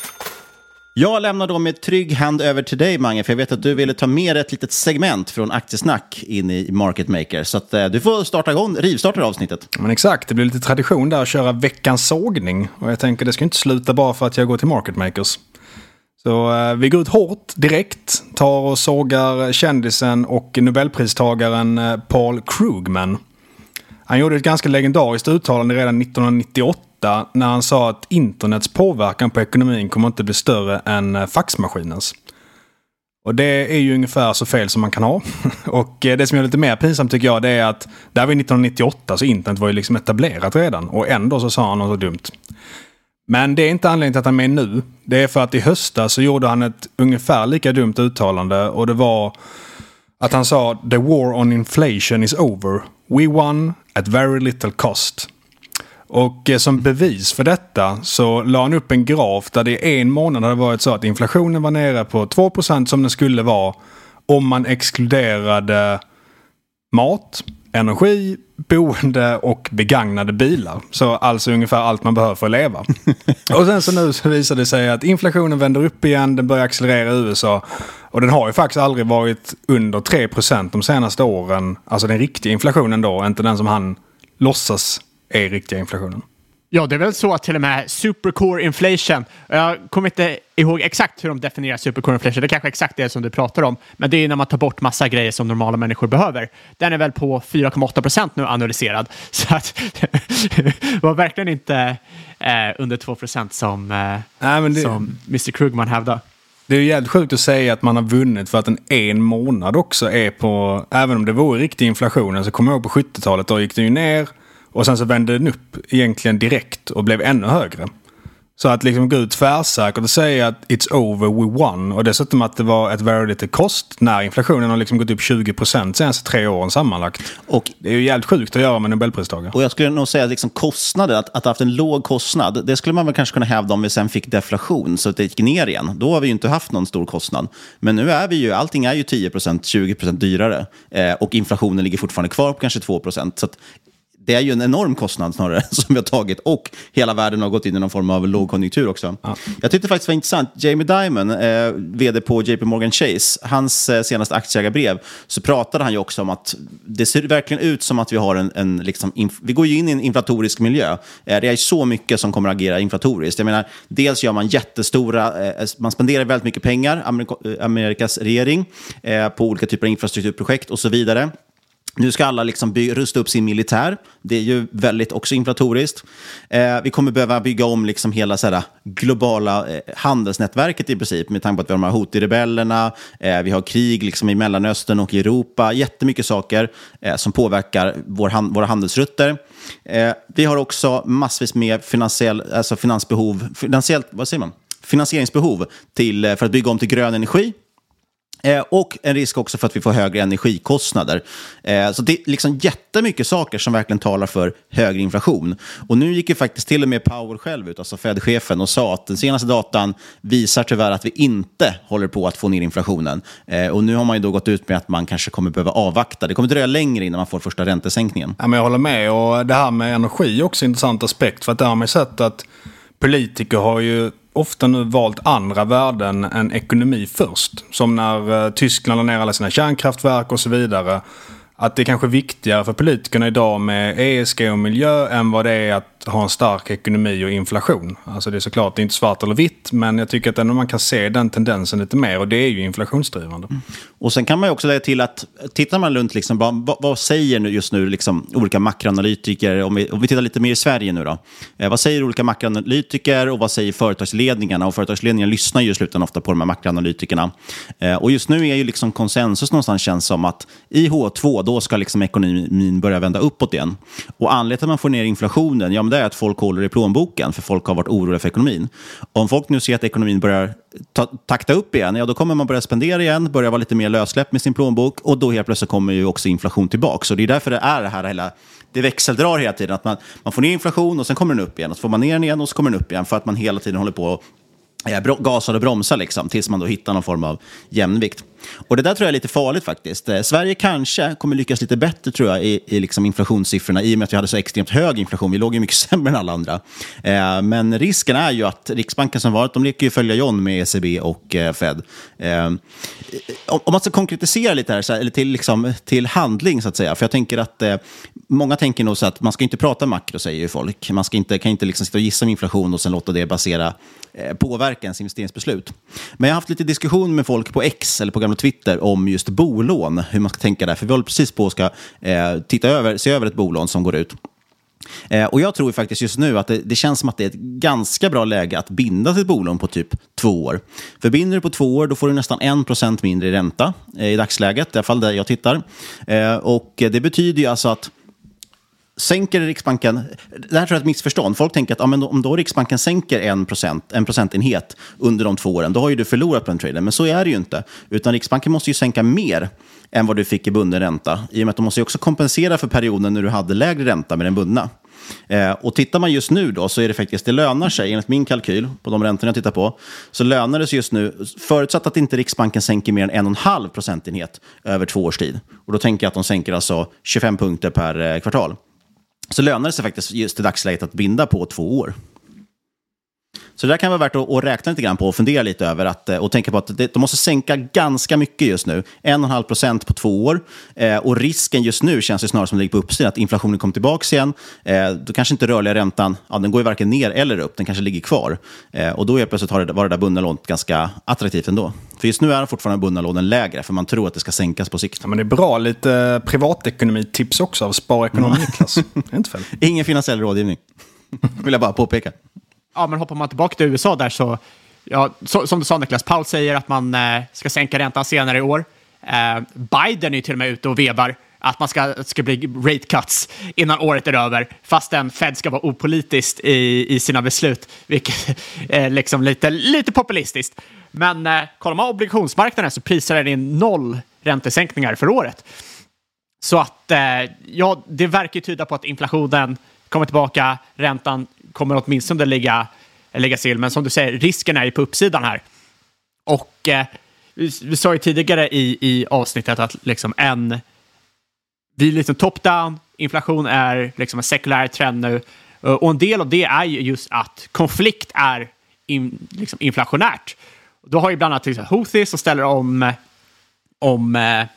Jag lämnar då med trygg hand över till dig, Mange, för jag vet att du ville ta med ett litet segment från Aktiesnack in i Market Maker. Så att du får rivstarta avsnittet. Men exakt, det blir lite tradition där att köra veckans sågning. Och jag tänker det ska inte sluta bara för att jag går till Market Makers. Så vi går ut hårt direkt, tar och sågar kändisen och Nobelpristagaren Paul Krugman. Han gjorde ett ganska legendariskt uttalande redan 1998 när han sa att internets påverkan på ekonomin kommer inte bli större än faxmaskinens. Och det är ju ungefär så fel som man kan ha. Och det som är lite mer pinsamt tycker jag det är att där var 1998 så internet var ju liksom etablerat redan och ändå så sa han något så dumt. Men det är inte anledningen till att han är med nu. Det är för att i höstas så gjorde han ett ungefär lika dumt uttalande och det var att han sa "The war on inflation is over. We won at very little cost." Och som bevis för detta så la han upp en graf där det i en månad hade varit så att inflationen var nere på 2% som den skulle vara om man exkluderade mat, energi, boende och begagnade bilar. Så alltså ungefär allt man behöver för att leva. Och sen så nu så visar det sig att inflationen vänder upp igen, den börjar accelerera i USA. Och den har ju faktiskt aldrig varit under 3% de senaste åren. Alltså den riktiga inflationen då, inte den som han låtsas är riktiga inflationen. Ja, det är väl så att till och med supercore inflation, jag kommer inte ihåg exakt hur de definierar supercore inflation, det är kanske exakt det som du pratar om, men det är när man tar bort massa grejer som normala människor behöver. Den är väl på 4,8% nu analyserad, så att det var verkligen inte under 2% som Mr. Krugman hävdade. Det är ju jävligt sjukt att säga att man har vunnit för att en månad också är på, även om det vore riktig inflationen så kommer jag ihåg på 70-talet då gick det ju ner. Och sen så vände den upp egentligen direkt och blev ännu högre. Så att liksom gå ut tvärsäkert och säga att it's over, we won. Och dessutom att det var ett very little cost när inflationen har liksom gått upp 20% senaste 3 åren sammanlagt. Och det är ju jävligt sjukt att göra med Nobelpristagare. Och jag skulle nog säga att liksom kostnaden, att ha haft en låg kostnad, det skulle man väl kanske kunna hävda om vi sen fick deflation så att det gick ner igen. Då har vi ju inte haft någon stor kostnad. Men nu är vi ju, allting är ju 10%, 20% dyrare. Och inflationen ligger fortfarande kvar på kanske 2%. Så att det är ju en enorm kostnad snarare som vi har tagit och hela världen har gått in i någon form av lågkonjunktur också. Ja. Jag tyckte faktiskt det var intressant. Jamie Dimon, vd på JP Morgan Chase, hans senaste aktieägarbrev så pratade han ju också om att det ser verkligen ut som att vi har vi går ju in i en inflatorisk miljö. Det är så mycket som kommer att agera inflatoriskt. Jag menar, dels gör man jättestora, man spenderar väldigt mycket pengar, Amerikas regering, på olika typer av infrastrukturprojekt och så vidare. Nu ska alla liksom rusta upp sin militär. Det är ju väldigt också inflatoriskt. Vi kommer behöva bygga om liksom hela globala handelsnätverket i princip. Med tanke på att vi har de här Houthi-rebellerna. Vi har krig liksom i Mellanöstern och i Europa. Jättemycket saker som påverkar våra handelsrutter. Vi har också massvis med finansieringsbehov för att bygga om till grön energi. Och en risk också för att vi får högre energikostnader. Så det är liksom jättemycket saker som verkligen talar för högre inflation. Och nu gick ju faktiskt till och med Powell själv ut, alltså Fed-chefen, och sa att den senaste datan visar tyvärr att vi inte håller på att få ner inflationen. Och nu har man ju då gått ut med att man kanske kommer behöva avvakta. Det kommer dröja längre innan man får första räntesänkningen. Ja, men jag håller med, och det här med energi är också en intressant aspekt. För att där har man sett att politiker har ju ofta nu valt andra värden än ekonomi först. Som när Tyskland la ner alla sina kärnkraftverk och så vidare. Att det är kanske viktigare för politikerna idag med ESG och miljö än vad det är att ha en stark ekonomi och inflation. Alltså det är såklart det är inte svart eller vitt, men jag tycker att ändå man kan se den tendensen lite mer, och det är ju inflationsdrivande. Och sen kan man ju också lägga till att tittar man runt liksom, vad säger just nu liksom, olika makroanalytiker, om vi tittar lite mer i Sverige nu då. Vad säger olika makroanalytiker och vad säger företagsledningarna? Och företagsledningarna lyssnar ju i slutändan ofta på de här makroanalytikerna. Och just nu är ju liksom konsensus någonstans, känns som att i H2 då ska liksom ekonomin börja vända uppåt igen. Och anledningen till att man får ner inflationen, ja men det är att folk håller i plånboken, för folk har varit oroliga för ekonomin. Om folk nu ser att ekonomin börjar takta upp igen, ja då kommer man börja spendera igen, börja vara lite mer lössläpp med sin plånbok, och då helt plötsligt kommer ju också inflation tillbaka. Så det är därför det är det här hela, det växeldrar hela tiden, att man får ner inflation och sen kommer den upp igen, och så får man ner den igen och så kommer den upp igen, för att man hela tiden håller på gasar och bromsar liksom, tills man då hittar någon form av jämnvikt. Och det där tror jag är lite farligt faktiskt. Sverige kanske kommer lyckas lite bättre, tror jag, i liksom inflationssiffrorna, i och med att vi hade så extremt hög inflation. Vi låg ju mycket sämre än alla andra. Men risken är ju att Riksbanken som varit, de leker ju följa John med ECB och Fed. Om man ska konkretisera lite här, eller till handling så att säga. För jag tänker att många tänker nog så att man ska inte prata makro, säger ju folk. Man kan inte liksom sitta och gissa med inflation och sen låta det basera påverka ens investeringsbeslut. Men jag har haft lite diskussion med folk på X eller på gamla Twitter om just bolån, hur man ska tänka där. För vi håller precis på att ska se över ett bolån som går ut. Och jag tror faktiskt just nu att det känns som att det är ett ganska bra läge att binda sitt bolån på typ 2 år. För binder du på 2 år, då får du nästan 1% mindre i ränta i dagsläget, i alla fall där jag tittar. Och det betyder ju alltså att sänker Riksbanken, det här tror jag är ett missförstånd. Folk tänker att men om då Riksbanken sänker 1 procentenhet under de 2 åren, då har ju du förlorat på den traden. Men så är det ju inte. Utan Riksbanken måste ju sänka mer än vad du fick i bunden ränta. I och med att de måste ju också kompensera för perioden när du hade lägre ränta med den bundna. Och tittar man just nu då, så är det faktiskt, det lönar sig enligt min kalkyl på de räntorna jag tittar på, så lönar det sig just nu, förutsatt att inte Riksbanken sänker mer än 1,5 procentenhet över 2 års tid. Och då tänker jag att de sänker alltså 25 punkter per kvartal. Så lönar det sig faktiskt just i dagsläget att binda på 2 år. Så det där kan vara värt att räkna lite grann på och fundera lite över och tänka på att de måste sänka ganska mycket just nu. 1,5% på 2 år. Och risken just nu känns ju snarare som det ligger på uppsidan, att inflationen kommer tillbaka igen. Då kanske inte rörliga räntan, den går ju varken ner eller upp, den kanske ligger kvar. Och då är plötsligt var det där bundna lånet ganska attraktivt ändå. För just nu är fortfarande bundna lånen lägre, för man tror att det ska sänkas på sikt. Ja, men det är bra lite privatekonomitips också av Sparekonom Niklas. Det är inte fel. Ingen finansiell rådgivning. Vill jag bara påpeka. Ja, men hoppar man tillbaka till USA där så, ja, som du sa Niklas, Powell säger att man ska sänka räntan senare i år. Biden är ju till och med ute och vevar att man ska bli rate cuts innan året är över, fastän Fed ska vara opolitiskt i sina beslut, vilket är liksom lite populistiskt. Men kollar man obligationsmarknaden så prisar den in 0 räntesänkningar för året. Så att ja, det verkar tyda på att inflationen kommer tillbaka, räntan kommer åtminstone lägga still. Men som du säger, risken är ju på uppsidan här. Och vi sa ju tidigare i avsnittet att liksom vi är liksom top-down, inflation är liksom en sekulär trend nu. Och en del av det är ju just att konflikt är liksom inflationärt. Då har ju bland annat till exempel Houthis som ställer om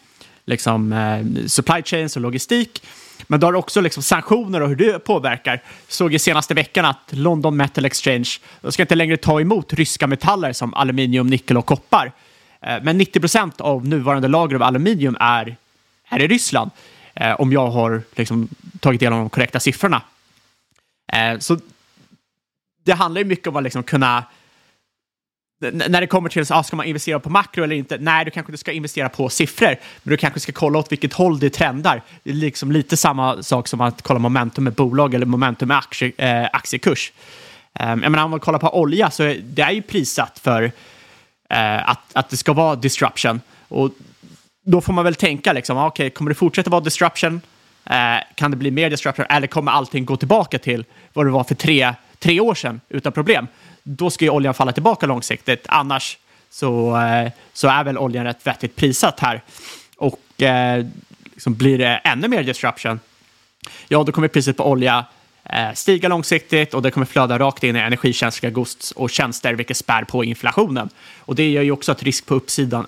supply chains och logistik. Men då har också liksom sanktioner och hur det påverkar. Såg i senaste veckan att London Metal Exchange, de ska inte längre ta emot ryska metaller som aluminium, nickel och koppar. Men 90% av nuvarande lager av aluminium är i Ryssland. Om jag har liksom tagit del av de korrekta siffrorna. Så det handlar ju mycket om att liksom kunna, när det kommer till ska man investera på makro eller inte? Nej, du kanske inte ska investera på siffror, men du kanske ska kolla åt vilket håll det trendar. Det är liksom lite samma sak som att kolla momentum med bolag eller momentum med aktiekurs. Jag menar, om man kollar på olja så det är ju prissatt för att det ska vara disruption. Och då får man väl tänka liksom, okej, kommer det fortsätta vara disruption? Kan det bli mer disruption? Eller kommer allting gå tillbaka till vad det var för tre år sedan utan problem? Då ska ju oljan falla tillbaka långsiktigt. Annars så är väl oljan rätt vettigt prissatt här. Och liksom blir det ännu mer disruption, ja, då kommer priset på olja stiga långsiktigt och det kommer flöda rakt in i energikänsliga gods och tjänster, vilket spär på inflationen. Och det gör ju också ett risk på uppsidan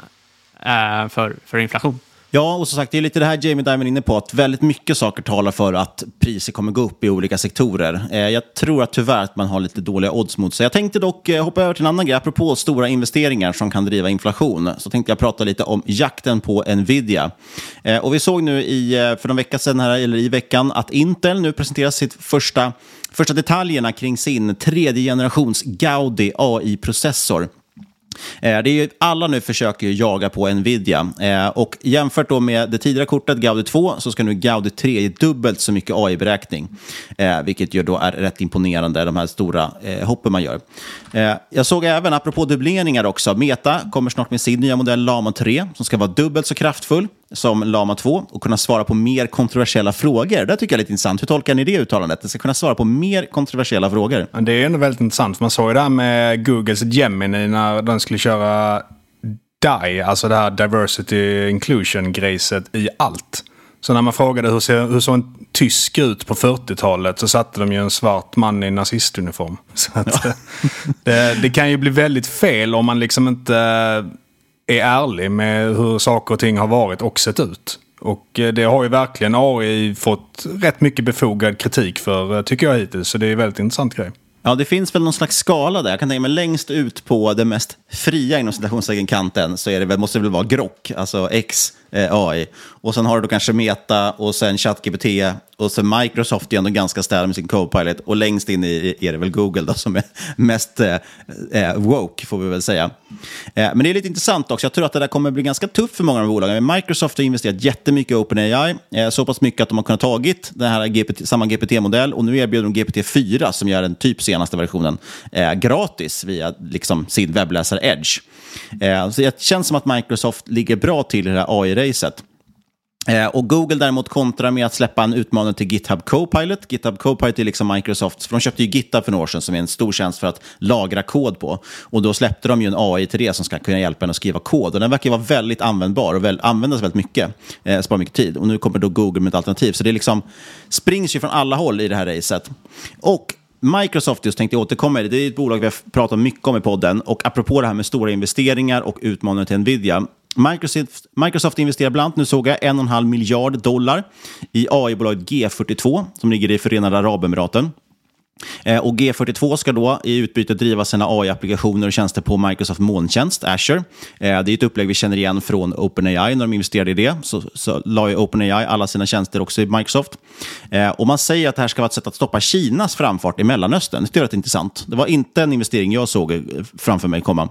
för inflation. Ja, och som sagt, det är lite det här Jamie Dimon är inne på, att väldigt mycket saker talar för att priser kommer gå upp i olika sektorer. Jag tror att tyvärr att man har lite dåliga odds mot sig. Jag tänkte dock hoppa över till en annan grej, apropå stora investeringar som kan driva inflation. Så tänkte jag prata lite om jakten på Nvidia. Och vi såg nu för någon vecka sedan här, eller i veckan, att Intel nu presenterar sitt första detaljerna kring sin 3:e generations Gaudi AI-processor. Det är ju, alla nu försöker jaga på Nvidia och jämfört då med det tidigare kortet Gaudi 2 så ska nu Gaudi 3 ge dubbelt så mycket AI-beräkning, vilket ju då är rätt imponerande, de här stora hoppen man gör. Jag såg även, apropå dubbleringar också, Meta kommer snart med sin nya modell Llama 3 som ska vara dubbelt så kraftfull som Llama 2 och kunna svara på mer kontroversiella frågor. Det tycker jag är lite intressant. Hur tolkar ni det uttalandet? Det ska kunna svara på mer kontroversiella frågor. Det är ändå väldigt intressant. Man såg ju det här med Googles Gemini när den skulle köra DAI, alltså det här Diversity Inclusion-grejset i allt. Så när man frågade hur såg en tysk ut på 40-talet så satte de ju en svart man i nazistuniform. Så att, det kan ju bli väldigt fel om man liksom inte är ärlig med hur saker och ting har varit och sett ut. Och det har ju verkligen AI fått rätt mycket befogad kritik för, tycker jag hittills. Så det är en väldigt intressant grej. Ja, det finns väl någon slags skala där. Jag kan tänka mig längst ut på det mest fria inom citationskanten så är det väl, måste det väl vara Grok, alltså X AI. Och sen har du då kanske Meta och sen ChatGPT och sen Microsoft är ändå ganska ställ med sin Copilot och längst in är det väl Google då som är mest woke, får vi väl säga. Men det är lite intressant också. Jag tror att det där kommer bli ganska tufft för många av bolagen. Microsoft har investerat jättemycket i OpenAI, så pass mycket att de har kunnat tagit den här samma GPT-modell och nu erbjuder de GPT-4 som gör den typ senaste versionen gratis via liksom sin webbläsare Edge. Så det känns som att Microsoft ligger bra till i det här AI-racet. Och Google däremot kontrar med att släppa en utmaning till GitHub Copilot. GitHub Copilot är liksom Microsoft, för de köpte ju GitHub för några år sedan som är en stor tjänst för att lagra kod på. Och då släppte de ju en AI till det som ska kunna hjälpa en att skriva kod. Och den verkar vara väldigt användbar och användas väldigt mycket, sparar mycket tid. Och nu kommer då Google med ett alternativ. Så det är liksom, springs ju från alla håll i det här racet. Och Microsoft, just tänkte jag återkomma i det är ett bolag vi har pratat mycket om i podden. Och apropå det här med stora investeringar och utmaningar till Nvidia. Microsoft investerar bland annat, nu såg jag, $1,5 miljard i AI-bolaget G42 som ligger i Förenade Arabemiraten. Och G42 ska då i utbyte driva sina AI-applikationer och tjänster på Microsoft molntjänst, Azure. Det är ett upplägg vi känner igen från OpenAI. När de investerade i det så la ju OpenAI alla sina tjänster också i Microsoft. Och man säger att det här ska vara ett sätt att stoppa Kinas framfart i Mellanöstern. Det tycker jag är intressant. Det var inte en investering jag såg framför mig komma.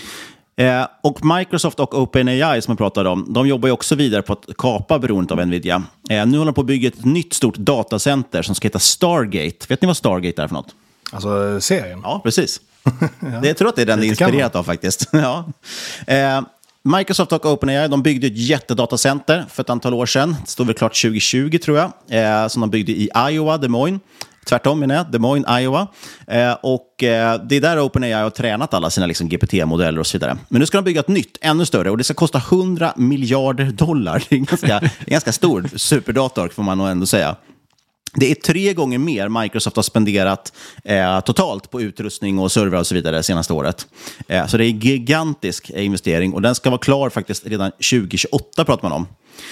Och Microsoft och OpenAI som jag pratade om, de jobbar ju också vidare på att kapa beroendet av Nvidia. Nu håller de på att bygga ett nytt stort datacenter som ska heta Stargate. Vet ni vad Stargate är för något? Alltså serien? Ja, precis. Ja. Jag tror att det är den det är inspirerat av faktiskt. Ja. Microsoft och OpenAI, de byggde ett jättedatacenter för ett antal år sedan. Det stod väl klart 2020 tror jag. Som de byggde i Iowa, Des Moines. Tvärtom menar jag, Des Moines, Iowa. Och det är där OpenAI har tränat alla sina liksom, GPT-modeller och så vidare. Men nu ska de bygga ett nytt, ännu större. Och det ska kosta $100 miljarder. Det är en ganska stor superdator, får man nog ändå säga. Det är 3 gånger mer Microsoft har spenderat totalt på utrustning och server och så vidare senaste året. Så det är en gigantisk investering. Och den ska vara klar faktiskt redan 2028 pratar man om.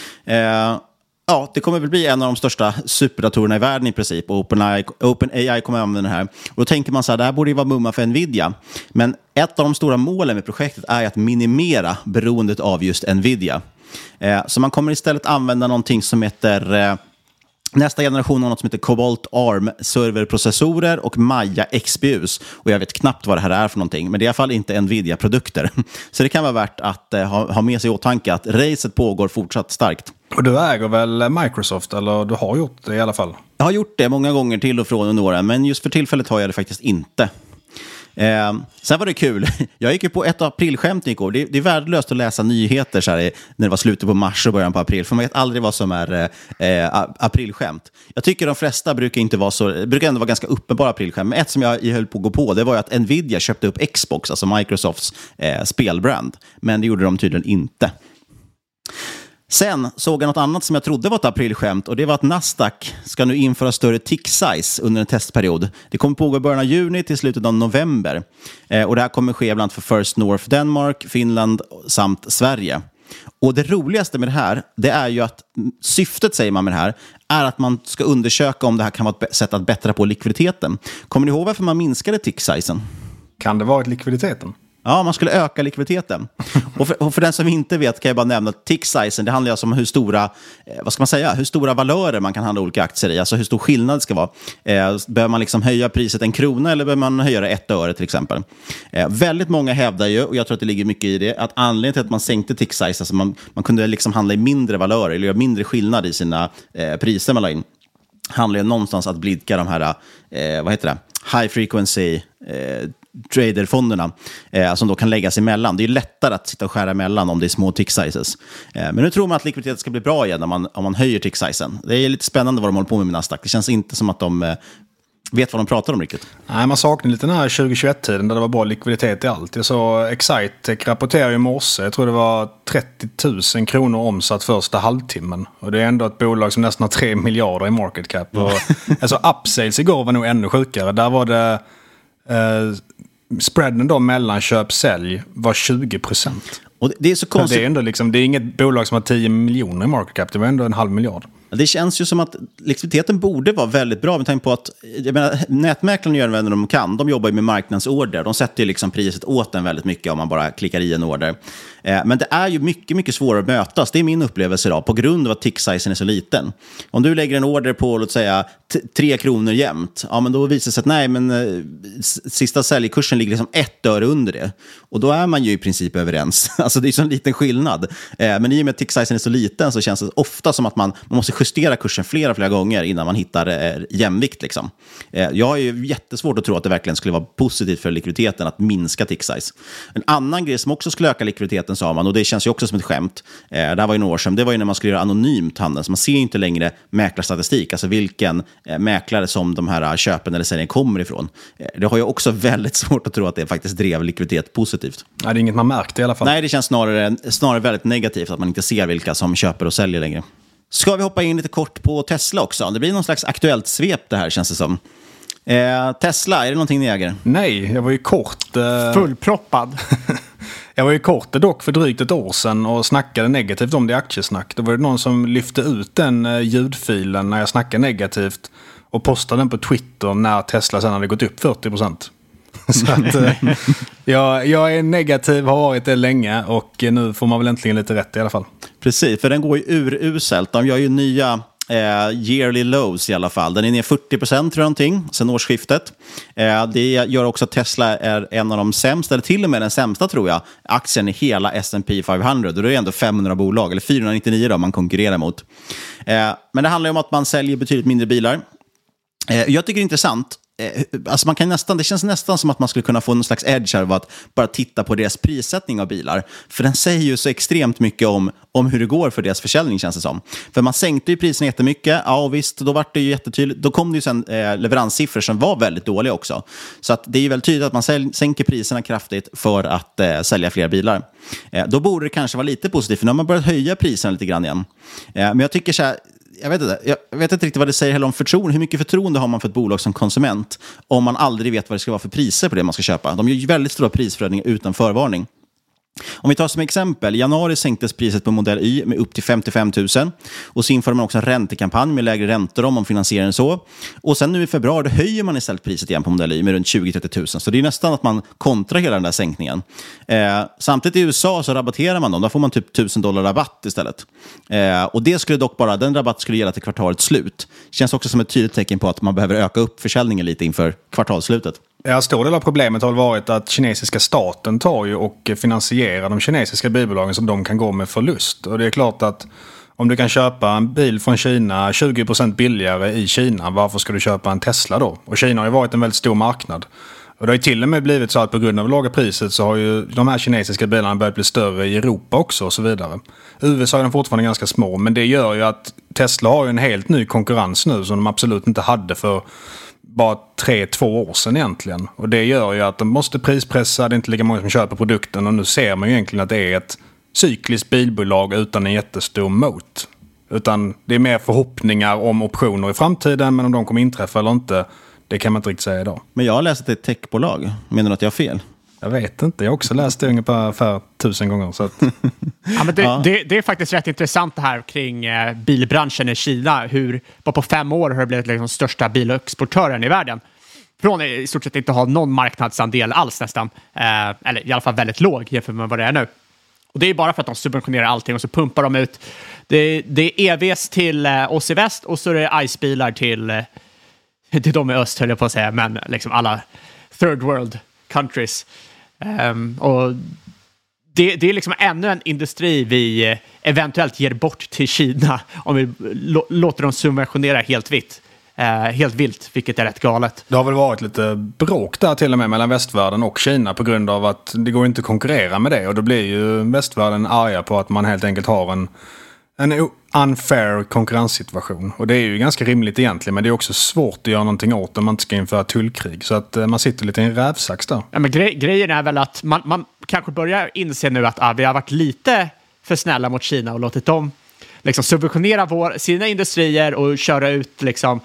Ja, det kommer väl bli en av de största superdatorerna i världen i princip. Och OpenAI kommer att använda den här. Och då tänker man så här, det här borde ju vara mumma för Nvidia. Men ett av de stora målen med projektet är att minimera beroendet av just Nvidia. Så man kommer istället använda någonting som heter... Nästa generation har något som heter Cobalt ARM serverprocessorer och Maya XPUs. Och jag vet knappt vad det här är för någonting. Men det är i alla fall inte Nvidia-produkter. Så det kan vara värt att ha med sig i åtanke att racet pågår fortsatt starkt. Och du äger väl Microsoft, eller du har gjort det i alla fall? Jag har gjort det många gånger till och från under åren. Men just för tillfället har jag det faktiskt inte. Sen var det kul. Jag gick ju på ett aprilskämt igår. Det är värdelöst att läsa nyheter så här, när det var slutet på mars och början på april. För man vet aldrig vad som är aprilskämt. Jag tycker de flesta brukar ändå vara ganska uppenbara aprilskämt. Men ett som jag höll på att gå på, det var ju att Nvidia köpte upp Xbox, alltså Microsofts spelbrand. Men det gjorde de tydligen inte. Sen såg jag något annat som jag trodde var ett aprilskämt, och det var att Nasdaq ska nu införa större tick size under en testperiod. Det kommer pågå i början av juni till slutet av november. Och det här kommer ske bland för First North Denmark, Finland samt Sverige. Och det roligaste med det här, det är ju att syftet, säger man med det här, är att man ska undersöka om det här kan vara ett sätt att bättra på likviditeten. Kommer ni ihåg varför man minskade tick sizen? Kan det vara likviditeten? Ja, man skulle öka likviditeten. Och för den som inte vet kan jag bara nämna att tick sizen, det handlar alltså om hur stora valörer man kan handla olika aktier i. Alltså hur stor skillnad det ska vara. Behöver man liksom höja priset 1 krona eller behöver man höja det 1 öre till exempel? Väldigt många hävdar ju, och jag tror att det ligger mycket i det, att anledningen till att man sänkte tick size, alltså man kunde liksom handla i mindre valörer eller göra mindre skillnad i sina priser man la in, handlar ju någonstans att blidka de här, high frequency traderfonderna som då kan läggas emellan. Det är lättare att sitta och skära emellan om det är små tick sizes. Men nu tror man att likviditeten ska bli bra igen om man höjer tick sizen. Det är lite spännande vad de håller på med Nasdaq. Det känns inte som att de vet vad de pratar om riktigt. Nej, man saknar lite den här 2021-tiden där det var bra likviditet i allt. Jag såg Excitec rapportera i morse. Jag tror det var 30 000 kronor omsatt första halvtimmen. Och det är ändå ett bolag som nästan har 3 miljarder i market cap. Och, alltså Upsales igår var nog ännu sjukare. Där var det spreaden då mellan köp-sälj var 20%. Och det är så konstigt. Det är ändå liksom, det är inget bolag som har 10 miljoner i market cap. Det var ändå 500 miljoner. Det känns ju som att likviditeten borde vara väldigt bra med tanke på att nätmäklarna gör vad de kan. De jobbar ju med marknadsorder. De sätter ju liksom priset åt den väldigt mycket om man bara klickar i en order. Men det är ju mycket, mycket svårare att mötas. Det är min upplevelse idag på grund av att tick-sizen är så liten. Om du lägger en order på, låt säga, 3 kronor jämnt, ja, men då visar det sig att nej, men sista säljkursen ligger liksom 1 öre under det. Och då är man ju i princip överens. Alltså det är så en liten skillnad. Men i och med att tick-sizen är så liten så känns det ofta som att man måste justera kursen flera gånger innan man hittar jämvikt. Liksom. Jag har ju jättesvårt att tro att det verkligen skulle vara positivt för likviditeten att minska tick size. En annan grej som också skulle öka likviditeten, sa man, och det känns ju också som ett skämt, det här var ju några år sedan, det var ju när man skulle göra anonymt handel, så man ser inte längre mäklarstatistik, alltså vilken mäklare som de här köpen eller säljen kommer ifrån. Det har ju också väldigt svårt att tro att det faktiskt drev likviditet positivt. Ja, det är inget man märkte i alla fall. Nej, det känns snarare väldigt negativt att man inte ser vilka som köper och säljer längre. Ska vi hoppa in lite kort på Tesla också? Det blir någon slags aktuellt svep det här, känns det som. Tesla, är det någonting ni äger? Nej, jag var ju kort. Fullproppad. Jag var ju kort dock för drygt ett år sedan och snackade negativt om det i Aktiesnack. Då var det någon som lyfte ut den ljudfilen när jag snackade negativt och postade den på Twitter när Tesla sedan hade gått upp 40%. Så att jag är negativ, har varit det länge, och nu får man väl äntligen lite rätt i alla fall. Precis, för den går ju uruselt. De gör ju nya yearly lows i alla fall. Den är ner 40% tror jag någonting sedan årsskiftet. Det gör också att Tesla är en av de sämsta, eller till och med den sämsta tror jag, aktien i hela S&P 500. Och det är ändå 500 bolag, eller 499 då man konkurrerar mot. Men det handlar ju om att man säljer betydligt mindre bilar. Jag tycker det är intressant. Alltså det känns nästan som att man skulle kunna få någon slags edge här av att bara titta på deras prissättning av bilar. För den säger ju så extremt mycket om hur det går för deras försäljning, känns det som. För man sänkte ju priserna jättemycket. Ja visst, då var det ju jättetydligt. Då kom det ju sen leveranssiffror som var väldigt dåliga också. Så att det är ju väldigt tydligt att man sänker priserna kraftigt för att sälja fler bilar. Då borde det kanske vara lite positivt, för nu har man börjat höja priserna lite grann igen. Men jag tycker så här, jag vet inte riktigt vad det säger heller om förtroende. Hur mycket förtroende har man för ett bolag som konsument om man aldrig vet vad det ska vara för priser på det man ska köpa? De gör ju väldigt stora prisförändringar utan förvarning. Om vi tar som exempel, i januari sänktes priset på modell Y med upp till 55 000 och så införde man också en räntekampanj med lägre räntor om finansierar så. Och sen nu i februari höjer man istället priset igen på modell Y med runt 20-30 000. Så det är nästan att man kontrar hela den där sänkningen. Samtidigt i USA så rabatterar man dem. Då får man typ $1,000 rabatt istället. Och det skulle dock bara, den rabatt skulle gälla till kvartalets slut. Känns också som ett tydligt tecken på att man behöver öka upp försäljningen lite inför kvartalsslutet. Ja, stor del av problemet har varit att kinesiska staten tar ju och finansierar de kinesiska bilbolagen så de kan gå med förlust. Och det är klart att om du kan köpa en bil från Kina 20% billigare i Kina, varför ska du köpa en Tesla då? Och Kina har ju varit en väldigt stor marknad. Och det har ju till och med blivit så att på grund av låga priset så har ju de här kinesiska bilarna börjat bli större i Europa också och så vidare. USA är de fortfarande ganska små, men det gör ju att Tesla har ju en helt ny konkurrens nu som de absolut inte hade för bara 3-2 år sedan egentligen. Och det gör ju att de måste prispressa, det är inte lika många som köper produkten och nu ser man ju egentligen att det är ett cykliskt bilbolag utan en jättestor moat. Utan det är mer förhoppningar om optioner i framtiden, men om de kommer inträffa eller inte, det kan man inte riktigt säga idag. Men jag har läst att det är ett techbolag. Menar du att jag har fel? Jag vet inte. Jag har också läst det ungefär 1000 gånger. Så att... ja, men det är faktiskt rätt intressant det här kring bilbranschen i Kina. Hur bara på 5 år har det blivit liksom största bilexportören i världen. Från i stort sett inte ha någon marknadsandel alls nästan. Eller i alla fall väldigt låg jämfört med vad det är nu. Och det är bara för att de subventionerar allting och så pumpar de ut. Det är EVs till oss i väst och så är det ICE-bilar till de i öst, höll jag på att säga. Men liksom alla third world countries. Och det är liksom ännu en industri vi eventuellt ger bort till Kina om vi låter dem subventionera helt vilt, vilket är rätt galet. Det har väl varit lite bråk där till och med mellan västvärlden och Kina på grund av att det går inte att konkurrera med det. Och då blir ju västvärlden arga på att man helt enkelt har en unfair konkurrenssituation. Och det är ju ganska rimligt egentligen, men det är också svårt att göra någonting åt om man inte ska införa tullkrig. Så att man sitter lite i en rävsax där. Ja, men grejen är väl att man kanske börjar inse nu att vi har varit lite för snälla mot Kina och låtit dem liksom subventionera sina industrier och köra ut liksom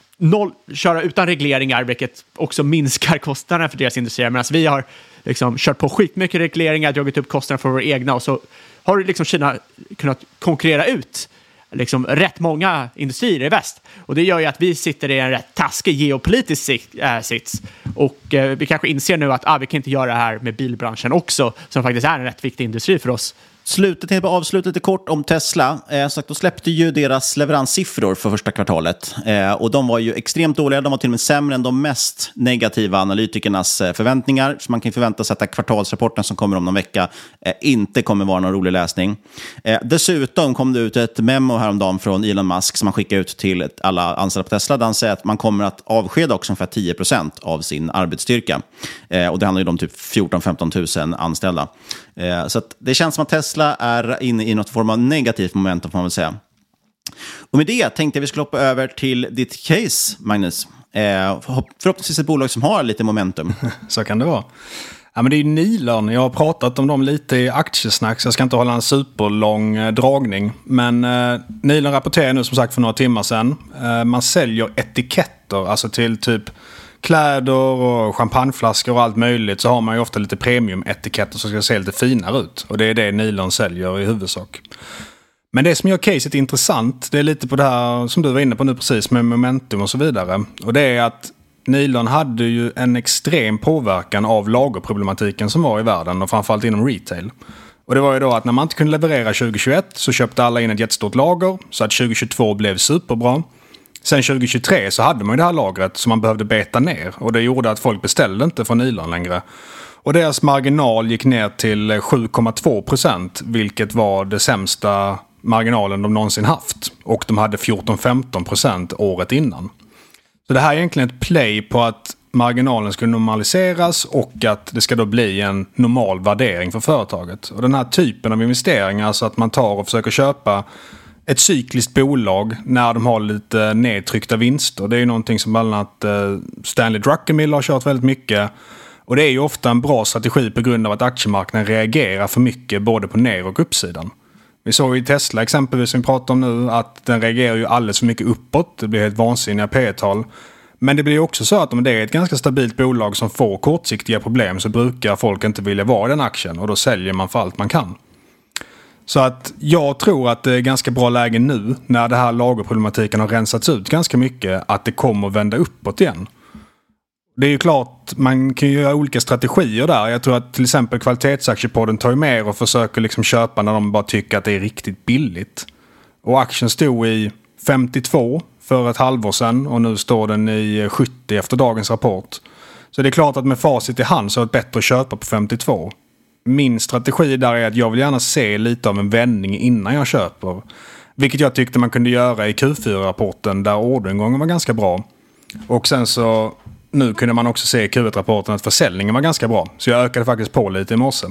köra utan regleringar, vilket också minskar kostnaderna för deras industrier. Medan vi har liksom kört på skitmycket regleringar, dragit upp kostnaderna för våra egna och så har liksom Kina kunnat konkurrera ut liksom rätt många industrier i väst. Och det gör ju att vi sitter i en rätt taskig geopolitisk sits. Och vi kanske inser nu att vi kan inte göra det här med bilbranschen också, som faktiskt är en rätt viktig industri för oss. Avsluta lite kort om Tesla. Så då släppte ju deras leveranssiffror för första kvartalet. Och de var ju extremt dåliga. De var till och med sämre än de mest negativa analytikernas förväntningar. Så man kan förvänta sig att kvartalsrapporten som kommer om någon vecka inte kommer vara någon rolig läsning. Dessutom kom det ut ett memo häromdagen från Elon Musk som man skickar ut till alla anställda på Tesla. Där han säger att man kommer att avskeda också ungefär 10% av sin arbetsstyrka. Och det handlar ju om typ 14-15 000 anställda. Så att det känns som att Tesla är inne i något form av negativt momentum, får man väl säga. Och med det tänkte jag vi skulle hoppa över till ditt case, Magnus. Förhoppningsvis ett bolag som har lite momentum. Så kan det vara. Ja, men det är ju Nilörn. Jag har pratat om dem lite i aktiesnack, så jag ska inte hålla en superlång dragning. Men Nilörn rapporterar nu som sagt för några timmar sedan. Man säljer etiketter, alltså till typ kläder och champagneflaskor och allt möjligt, så har man ju ofta lite premium-etiketter som ska se lite finare ut. Och det är det Nilörn säljer i huvudsak. Men det som gör caset intressant, det är lite på det här som du var inne på nu precis med momentum och så vidare. Och det är att Nilörn hade ju en extrem påverkan av lagerproblematiken som var i världen och framförallt inom retail. Och det var ju då att när man inte kunde leverera 2021 så köpte alla in ett jättestort lager så att 2022 blev superbra. Sen 2023 så hade man ju det här lagret som man behövde beta ner. Och det gjorde att folk beställde inte från Nilörn längre. Och deras marginal gick ner till 7,2%, vilket var det sämsta marginalen de någonsin haft. Och de hade 14-15% året innan. Så det här är egentligen ett play på att marginalen skulle normaliseras och att det ska då bli en normal värdering för företaget. Och den här typen av investeringar, alltså att man tar och försöker köpa ett cykliskt bolag när de har lite nedtryckta vinster. Det är ju någonting som bland annat Stanley Druckenmiller har kört väldigt mycket. Och det är ju ofta en bra strategi på grund av att aktiemarknaden reagerar för mycket både på ner- och uppsidan. Vi såg i Tesla exempelvis som vi pratar om nu att den reagerar ju alldeles för mycket uppåt. Det blir helt vansinniga P-tal. Men det blir också så att om det är ett ganska stabilt bolag som får kortsiktiga problem så brukar folk inte vilja vara i den aktien och då säljer man för allt man kan. Så att jag tror att det är ganska bra läge nu när det här lagerproblematiken har rensats ut ganska mycket att det kommer att vända uppåt igen. Det är ju klart, man kan ju göra olika strategier där. Jag tror att till exempel kvalitetsaktiepodden tar ju mer och försöker liksom köpa när de bara tycker att det är riktigt billigt. Och aktien stod i 52 för ett halvår sedan och nu står den i 70 efter dagens rapport. Så det är klart att med facit i hand så är det bättre att köpa på 52. Min strategi där är att jag vill gärna se lite av en vändning innan jag köper. Vilket jag tyckte man kunde göra i Q4-rapporten där orderingången var ganska bra. Och sen så nu kunde man också se i Q1-rapporten att försäljningen var ganska bra. Så jag ökade faktiskt på lite i morse.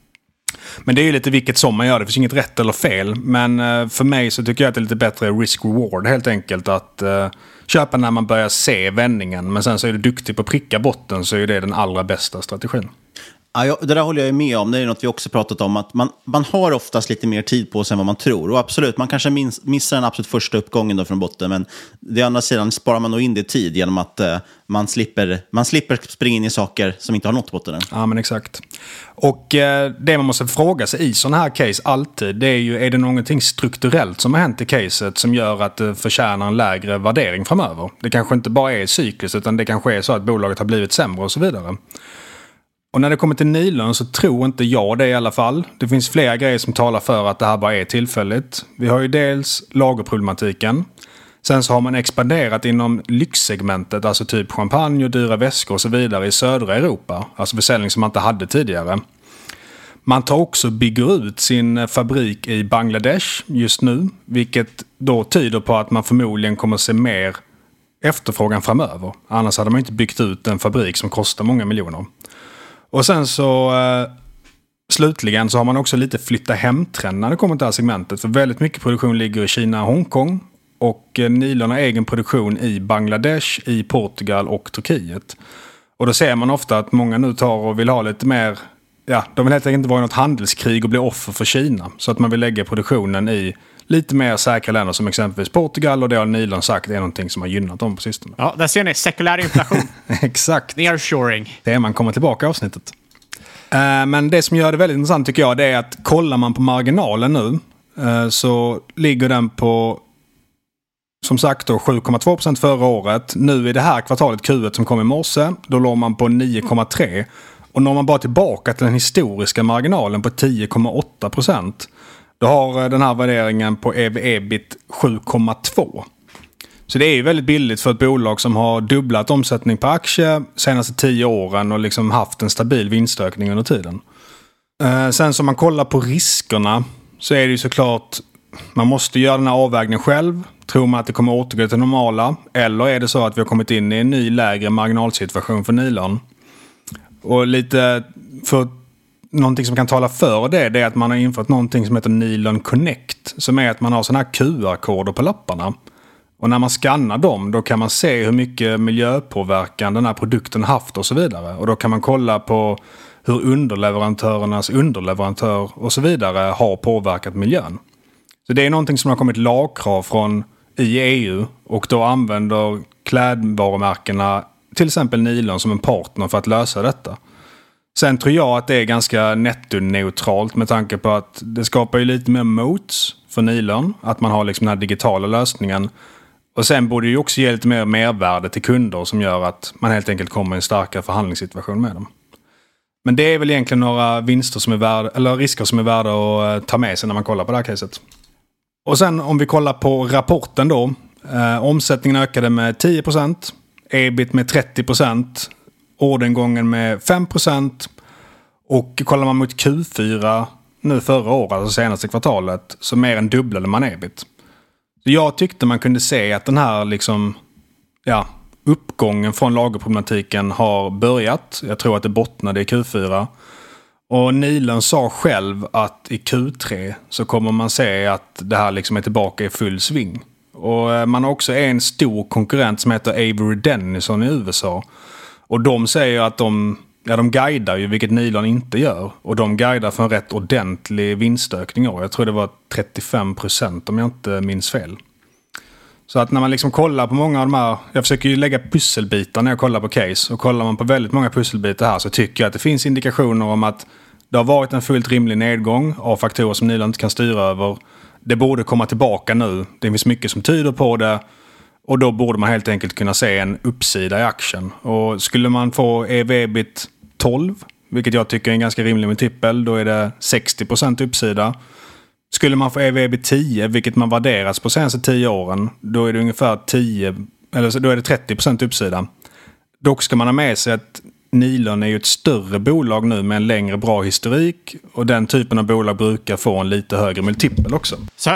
Men det är ju lite vilket som man gör. Det finns inget rätt eller fel. Men för mig så tycker jag att det är lite bättre risk-reward helt enkelt. Att köpa när man börjar se vändningen. Men sen så är du duktig på att pricka botten, så är det den allra bästa strategin. Ja, det där håller jag med om. Det är något vi också pratat om. Att man har oftast lite mer tid på sig än vad man tror. Och absolut, man kanske missar den absolut första uppgången då från botten. Men det andra sidan sparar man nog in det tid genom att man slipper springa in i saker som inte har nått botten än. Ja, men exakt. Och det man måste fråga sig i sådana här case alltid, det är ju, är det någonting strukturellt som har hänt i caset som gör att det förtjänar en lägre värdering framöver? Det kanske inte bara är cykliskt, utan det kanske är så att bolaget har blivit sämre och så vidare. Och när det kommer till Nilörn så tror inte jag det i alla fall. Det finns flera grejer som talar för att det här bara är tillfälligt. Vi har ju dels lagerproblematiken. Sen så har man expanderat inom lyxsegmentet, alltså typ champagne och dyra väskor och så vidare i södra Europa. Alltså försäljning som man inte hade tidigare. Man tar också bygger ut sin fabrik i Bangladesh just nu. Vilket då tyder på att man förmodligen kommer se mer efterfrågan framöver. Annars hade man inte byggt ut en fabrik som kostar många miljoner. Och sen så slutligen så har man också lite flytta hem-trend när det kommer till det här segmentet. För väldigt mycket produktion ligger i Kina och Hongkong. Och Nilörn har egen produktion i Bangladesh, i Portugal och Turkiet. Och då ser man ofta att många nu tar och vill ha lite mer, ja, de vill helt enkelt inte vara i något handelskrig och bli offer för Kina. Så att man vill lägga produktionen i lite mer säkra länder som exempelvis Portugal, och det har Nilörn sagt är någonting som har gynnat dem på sistone. Ja, där ser ni sekulär inflation. Exakt. Nearshoring. Det är man kommer tillbaka i avsnittet. Men det som gör det väldigt intressant tycker jag, det är att kollar man på marginalen nu så ligger den på, som sagt då, 7,2% förra året. Nu i det här kvartalet Q1 som kom i morse, då låg man på 9,3%. Och når man bara tillbaka till den historiska marginalen på 10,8%, då har den här värderingen på EV/EBIT 7,2. Så det är ju väldigt billigt för ett bolag som har dubblat omsättning på aktie senaste 10 åren och liksom haft en stabil vinstökning under tiden. Sen som man kollar på riskerna så är det ju såklart, man måste göra den här avvägningen själv. Tror man att det kommer återgå till normala, eller är det så att vi har kommit in i en ny lägre marginalsituation för Nilörn? Och lite för någonting som kan tala för det är att man har infört någonting som heter Nilörn Connect, som är att man har sådana här QR-koder på lapparna. Och när man skannar dem, då kan man se hur mycket miljöpåverkan den här produkten haft och så vidare. Och då kan man kolla på hur underleverantörernas underleverantör och så vidare har påverkat miljön. Så det är någonting som har kommit lagkrav från i EU, och då använder klädvarumärkena till exempel Nilörn som en partner för att lösa detta. Sen tror jag att det är ganska nettoneutralt med tanke på att det skapar ju lite mer moats för Nilörn, att man har liksom den här digitala lösningen. Och sen borde det ju också ge lite mer mervärde till kunder som gör att man helt enkelt kommer i en starkare förhandlingssituation med dem. Men det är väl egentligen några vinster som är värda, eller risker som är värda att ta med sig när man kollar på det här caset. Och sen om vi kollar på rapporten då. Omsättningen ökade med 10%, EBIT med 30%, orderingången med 5%. Och kollar man mot Q4 nu förra året, alltså senaste kvartalet, så mer än dubblade man EBIT. Så jag tyckte man kunde se att den här liksom, ja, uppgången från lagerproblematiken har börjat. Jag tror att det bottnade i Q4. Och Nilörn sa själv att i Q3 så kommer man se att det här liksom är tillbaka i full sving. Och man har också en stor konkurrent som heter Avery Dennison i USA. Och de säger att de guidar ju, vilket Nilörn inte gör. Och de guidar för en rätt ordentlig vinstökning. Jag tror det var 35% om jag inte minns fel. Så att när man liksom kollar på många av de här, jag försöker ju lägga pusselbitar när jag kollar på case. Och kollar man på väldigt många pusselbitar här så tycker jag att det finns indikationer om att det har varit en fullt rimlig nedgång av faktorer som Nilörn inte kan styra över. Det borde komma tillbaka nu. Det finns mycket som tyder på det. Och då borde man helt enkelt kunna se en uppsida i aktien. Och skulle man få EV/EBIT 12, vilket jag tycker är en ganska rimlig multipel, då är det 60% uppsida. Skulle man få EV/EBIT 10, vilket man värderas på senaste 10 åren, då är det ungefär 10, eller då är det 30% uppsida. Dock ska man ha med sig att Nilörn är ju ett större bolag nu med en längre bra historik, och den typen av bolag brukar få en lite högre multipel också.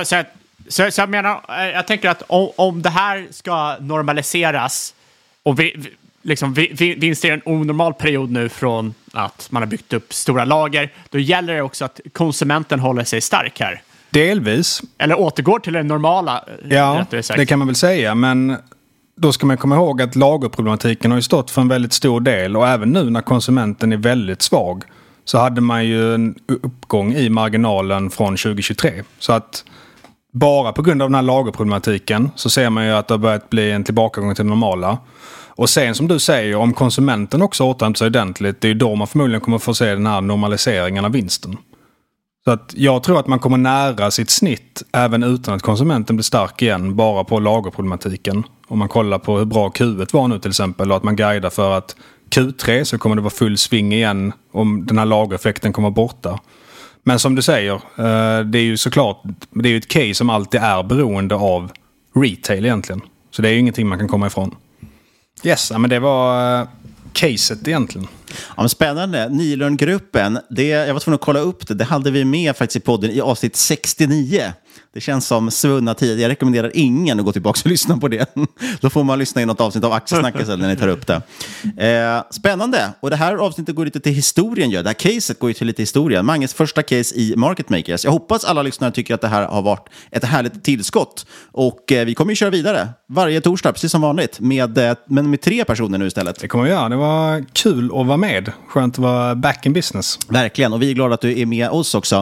Så jag menar, jag tänker att om det här ska normaliseras, och liksom, vinster i en onormal period nu från att man har byggt upp stora lager, då gäller det också att konsumenten håller sig stark här. Delvis. Eller återgår till det normala. Ja, det kan man väl säga, men då ska man komma ihåg att lagerproblematiken har ju stått för en väldigt stor del, och även nu när konsumenten är väldigt svag så hade man ju en uppgång i marginalen från 2023. Så att bara på grund av den här lagerproblematiken så ser man ju att det har börjat bli en tillbakagång till normala. Och sen som du säger, om konsumenten också återhämtar sig ordentligt, det är ju då man förmodligen kommer få se den här normaliseringen av vinsten. Så att jag tror att man kommer nära sitt snitt även utan att konsumenten blir stark igen, bara på lagerproblematiken. Om man kollar på hur bra Q1 var nu till exempel, och att man guidar för att Q3 så kommer det vara full sving igen om den här lagereffekten kommer borta. Men som du säger, det är ju såklart, det är ju ett case som alltid är beroende av retail egentligen. Så det är ju ingenting man kan komma ifrån. Yes, men det var caset egentligen. Ja, men spännande. Nilörngruppen, jag var tvungen att kolla upp det. Det hade vi med faktiskt i podden i avsnitt 69. Det känns som svunna tid. Jag rekommenderar ingen att gå tillbaka och lyssna på det. Då får man lyssna i något avsnitt av Aktiesnacket när ni tar upp det. Spännande. Och det här avsnittet går lite till historien. Det här caset går ju till lite historien. Manges första case i Market Makers. Jag hoppas alla lyssnare tycker att det här har varit ett härligt tillskott. Och vi kommer ju köra vidare varje torsdag, precis som vanligt. Men med 3 personer nu istället. Det kommer vi göra. Det var kul att vara med. Skönt att vara back in business. Verkligen. Och vi är glada att du är med oss också.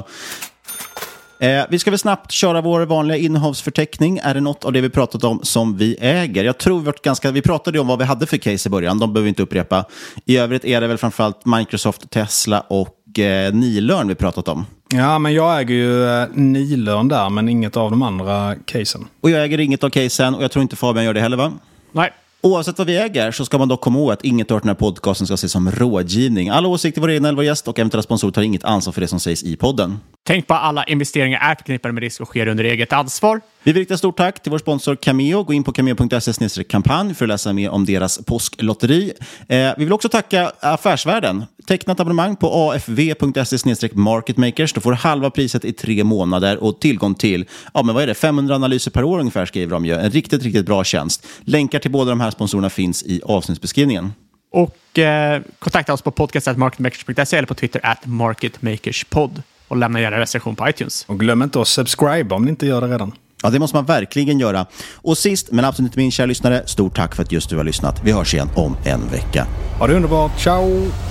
Vi ska väl snabbt köra vår vanliga innehavsförteckning. Är det något av det vi pratat om som vi äger? Jag tror vi pratade om vad vi hade för case i början. De behöver vi inte upprepa. I övrigt är det väl framförallt Microsoft, Tesla och Nilörn vi pratat om. Ja, men jag äger ju Nilörn där, men inget av de andra casen. Och jag äger inget av casen, och jag tror inte Fabian gör det heller, va? Nej. Oavsett vad vi äger så ska man dock komma ihåg att inget av den här podcasten ska ses som rådgivning. Alla åsikter var egna eller vår gäst och eventuella sponsorer tar inget ansvar för det som sägs i podden. Tänk på att alla investeringar är förknippade med risk och sker under eget ansvar. Vi vill rikta stort tack till vår sponsor Cameo. Gå in på cameo.se/kampanj för att läsa mer om deras påsklotteri. Vi vill också tacka Affärsvärlden. Teckna ett abonnemang på afv.se/marketmakers. Då får du halva priset i 3 månader och tillgång till 500 analyser per år ungefär, skriver de ju. En riktigt, riktigt bra tjänst. Länkar till båda de här sponsorerna finns i avsnittsbeskrivningen. Och kontakta oss på podcast@marketmakers.se eller på Twitter @marketmakerspod. Och lämna gärna recension på iTunes. Och glöm inte att subscribe om ni inte gör det redan. Ja, det måste man verkligen göra. Och sist, men absolut inte minst, kära lyssnare, stort tack för att just du har lyssnat. Vi hörs igen om en vecka. Ha det underbart. Ciao!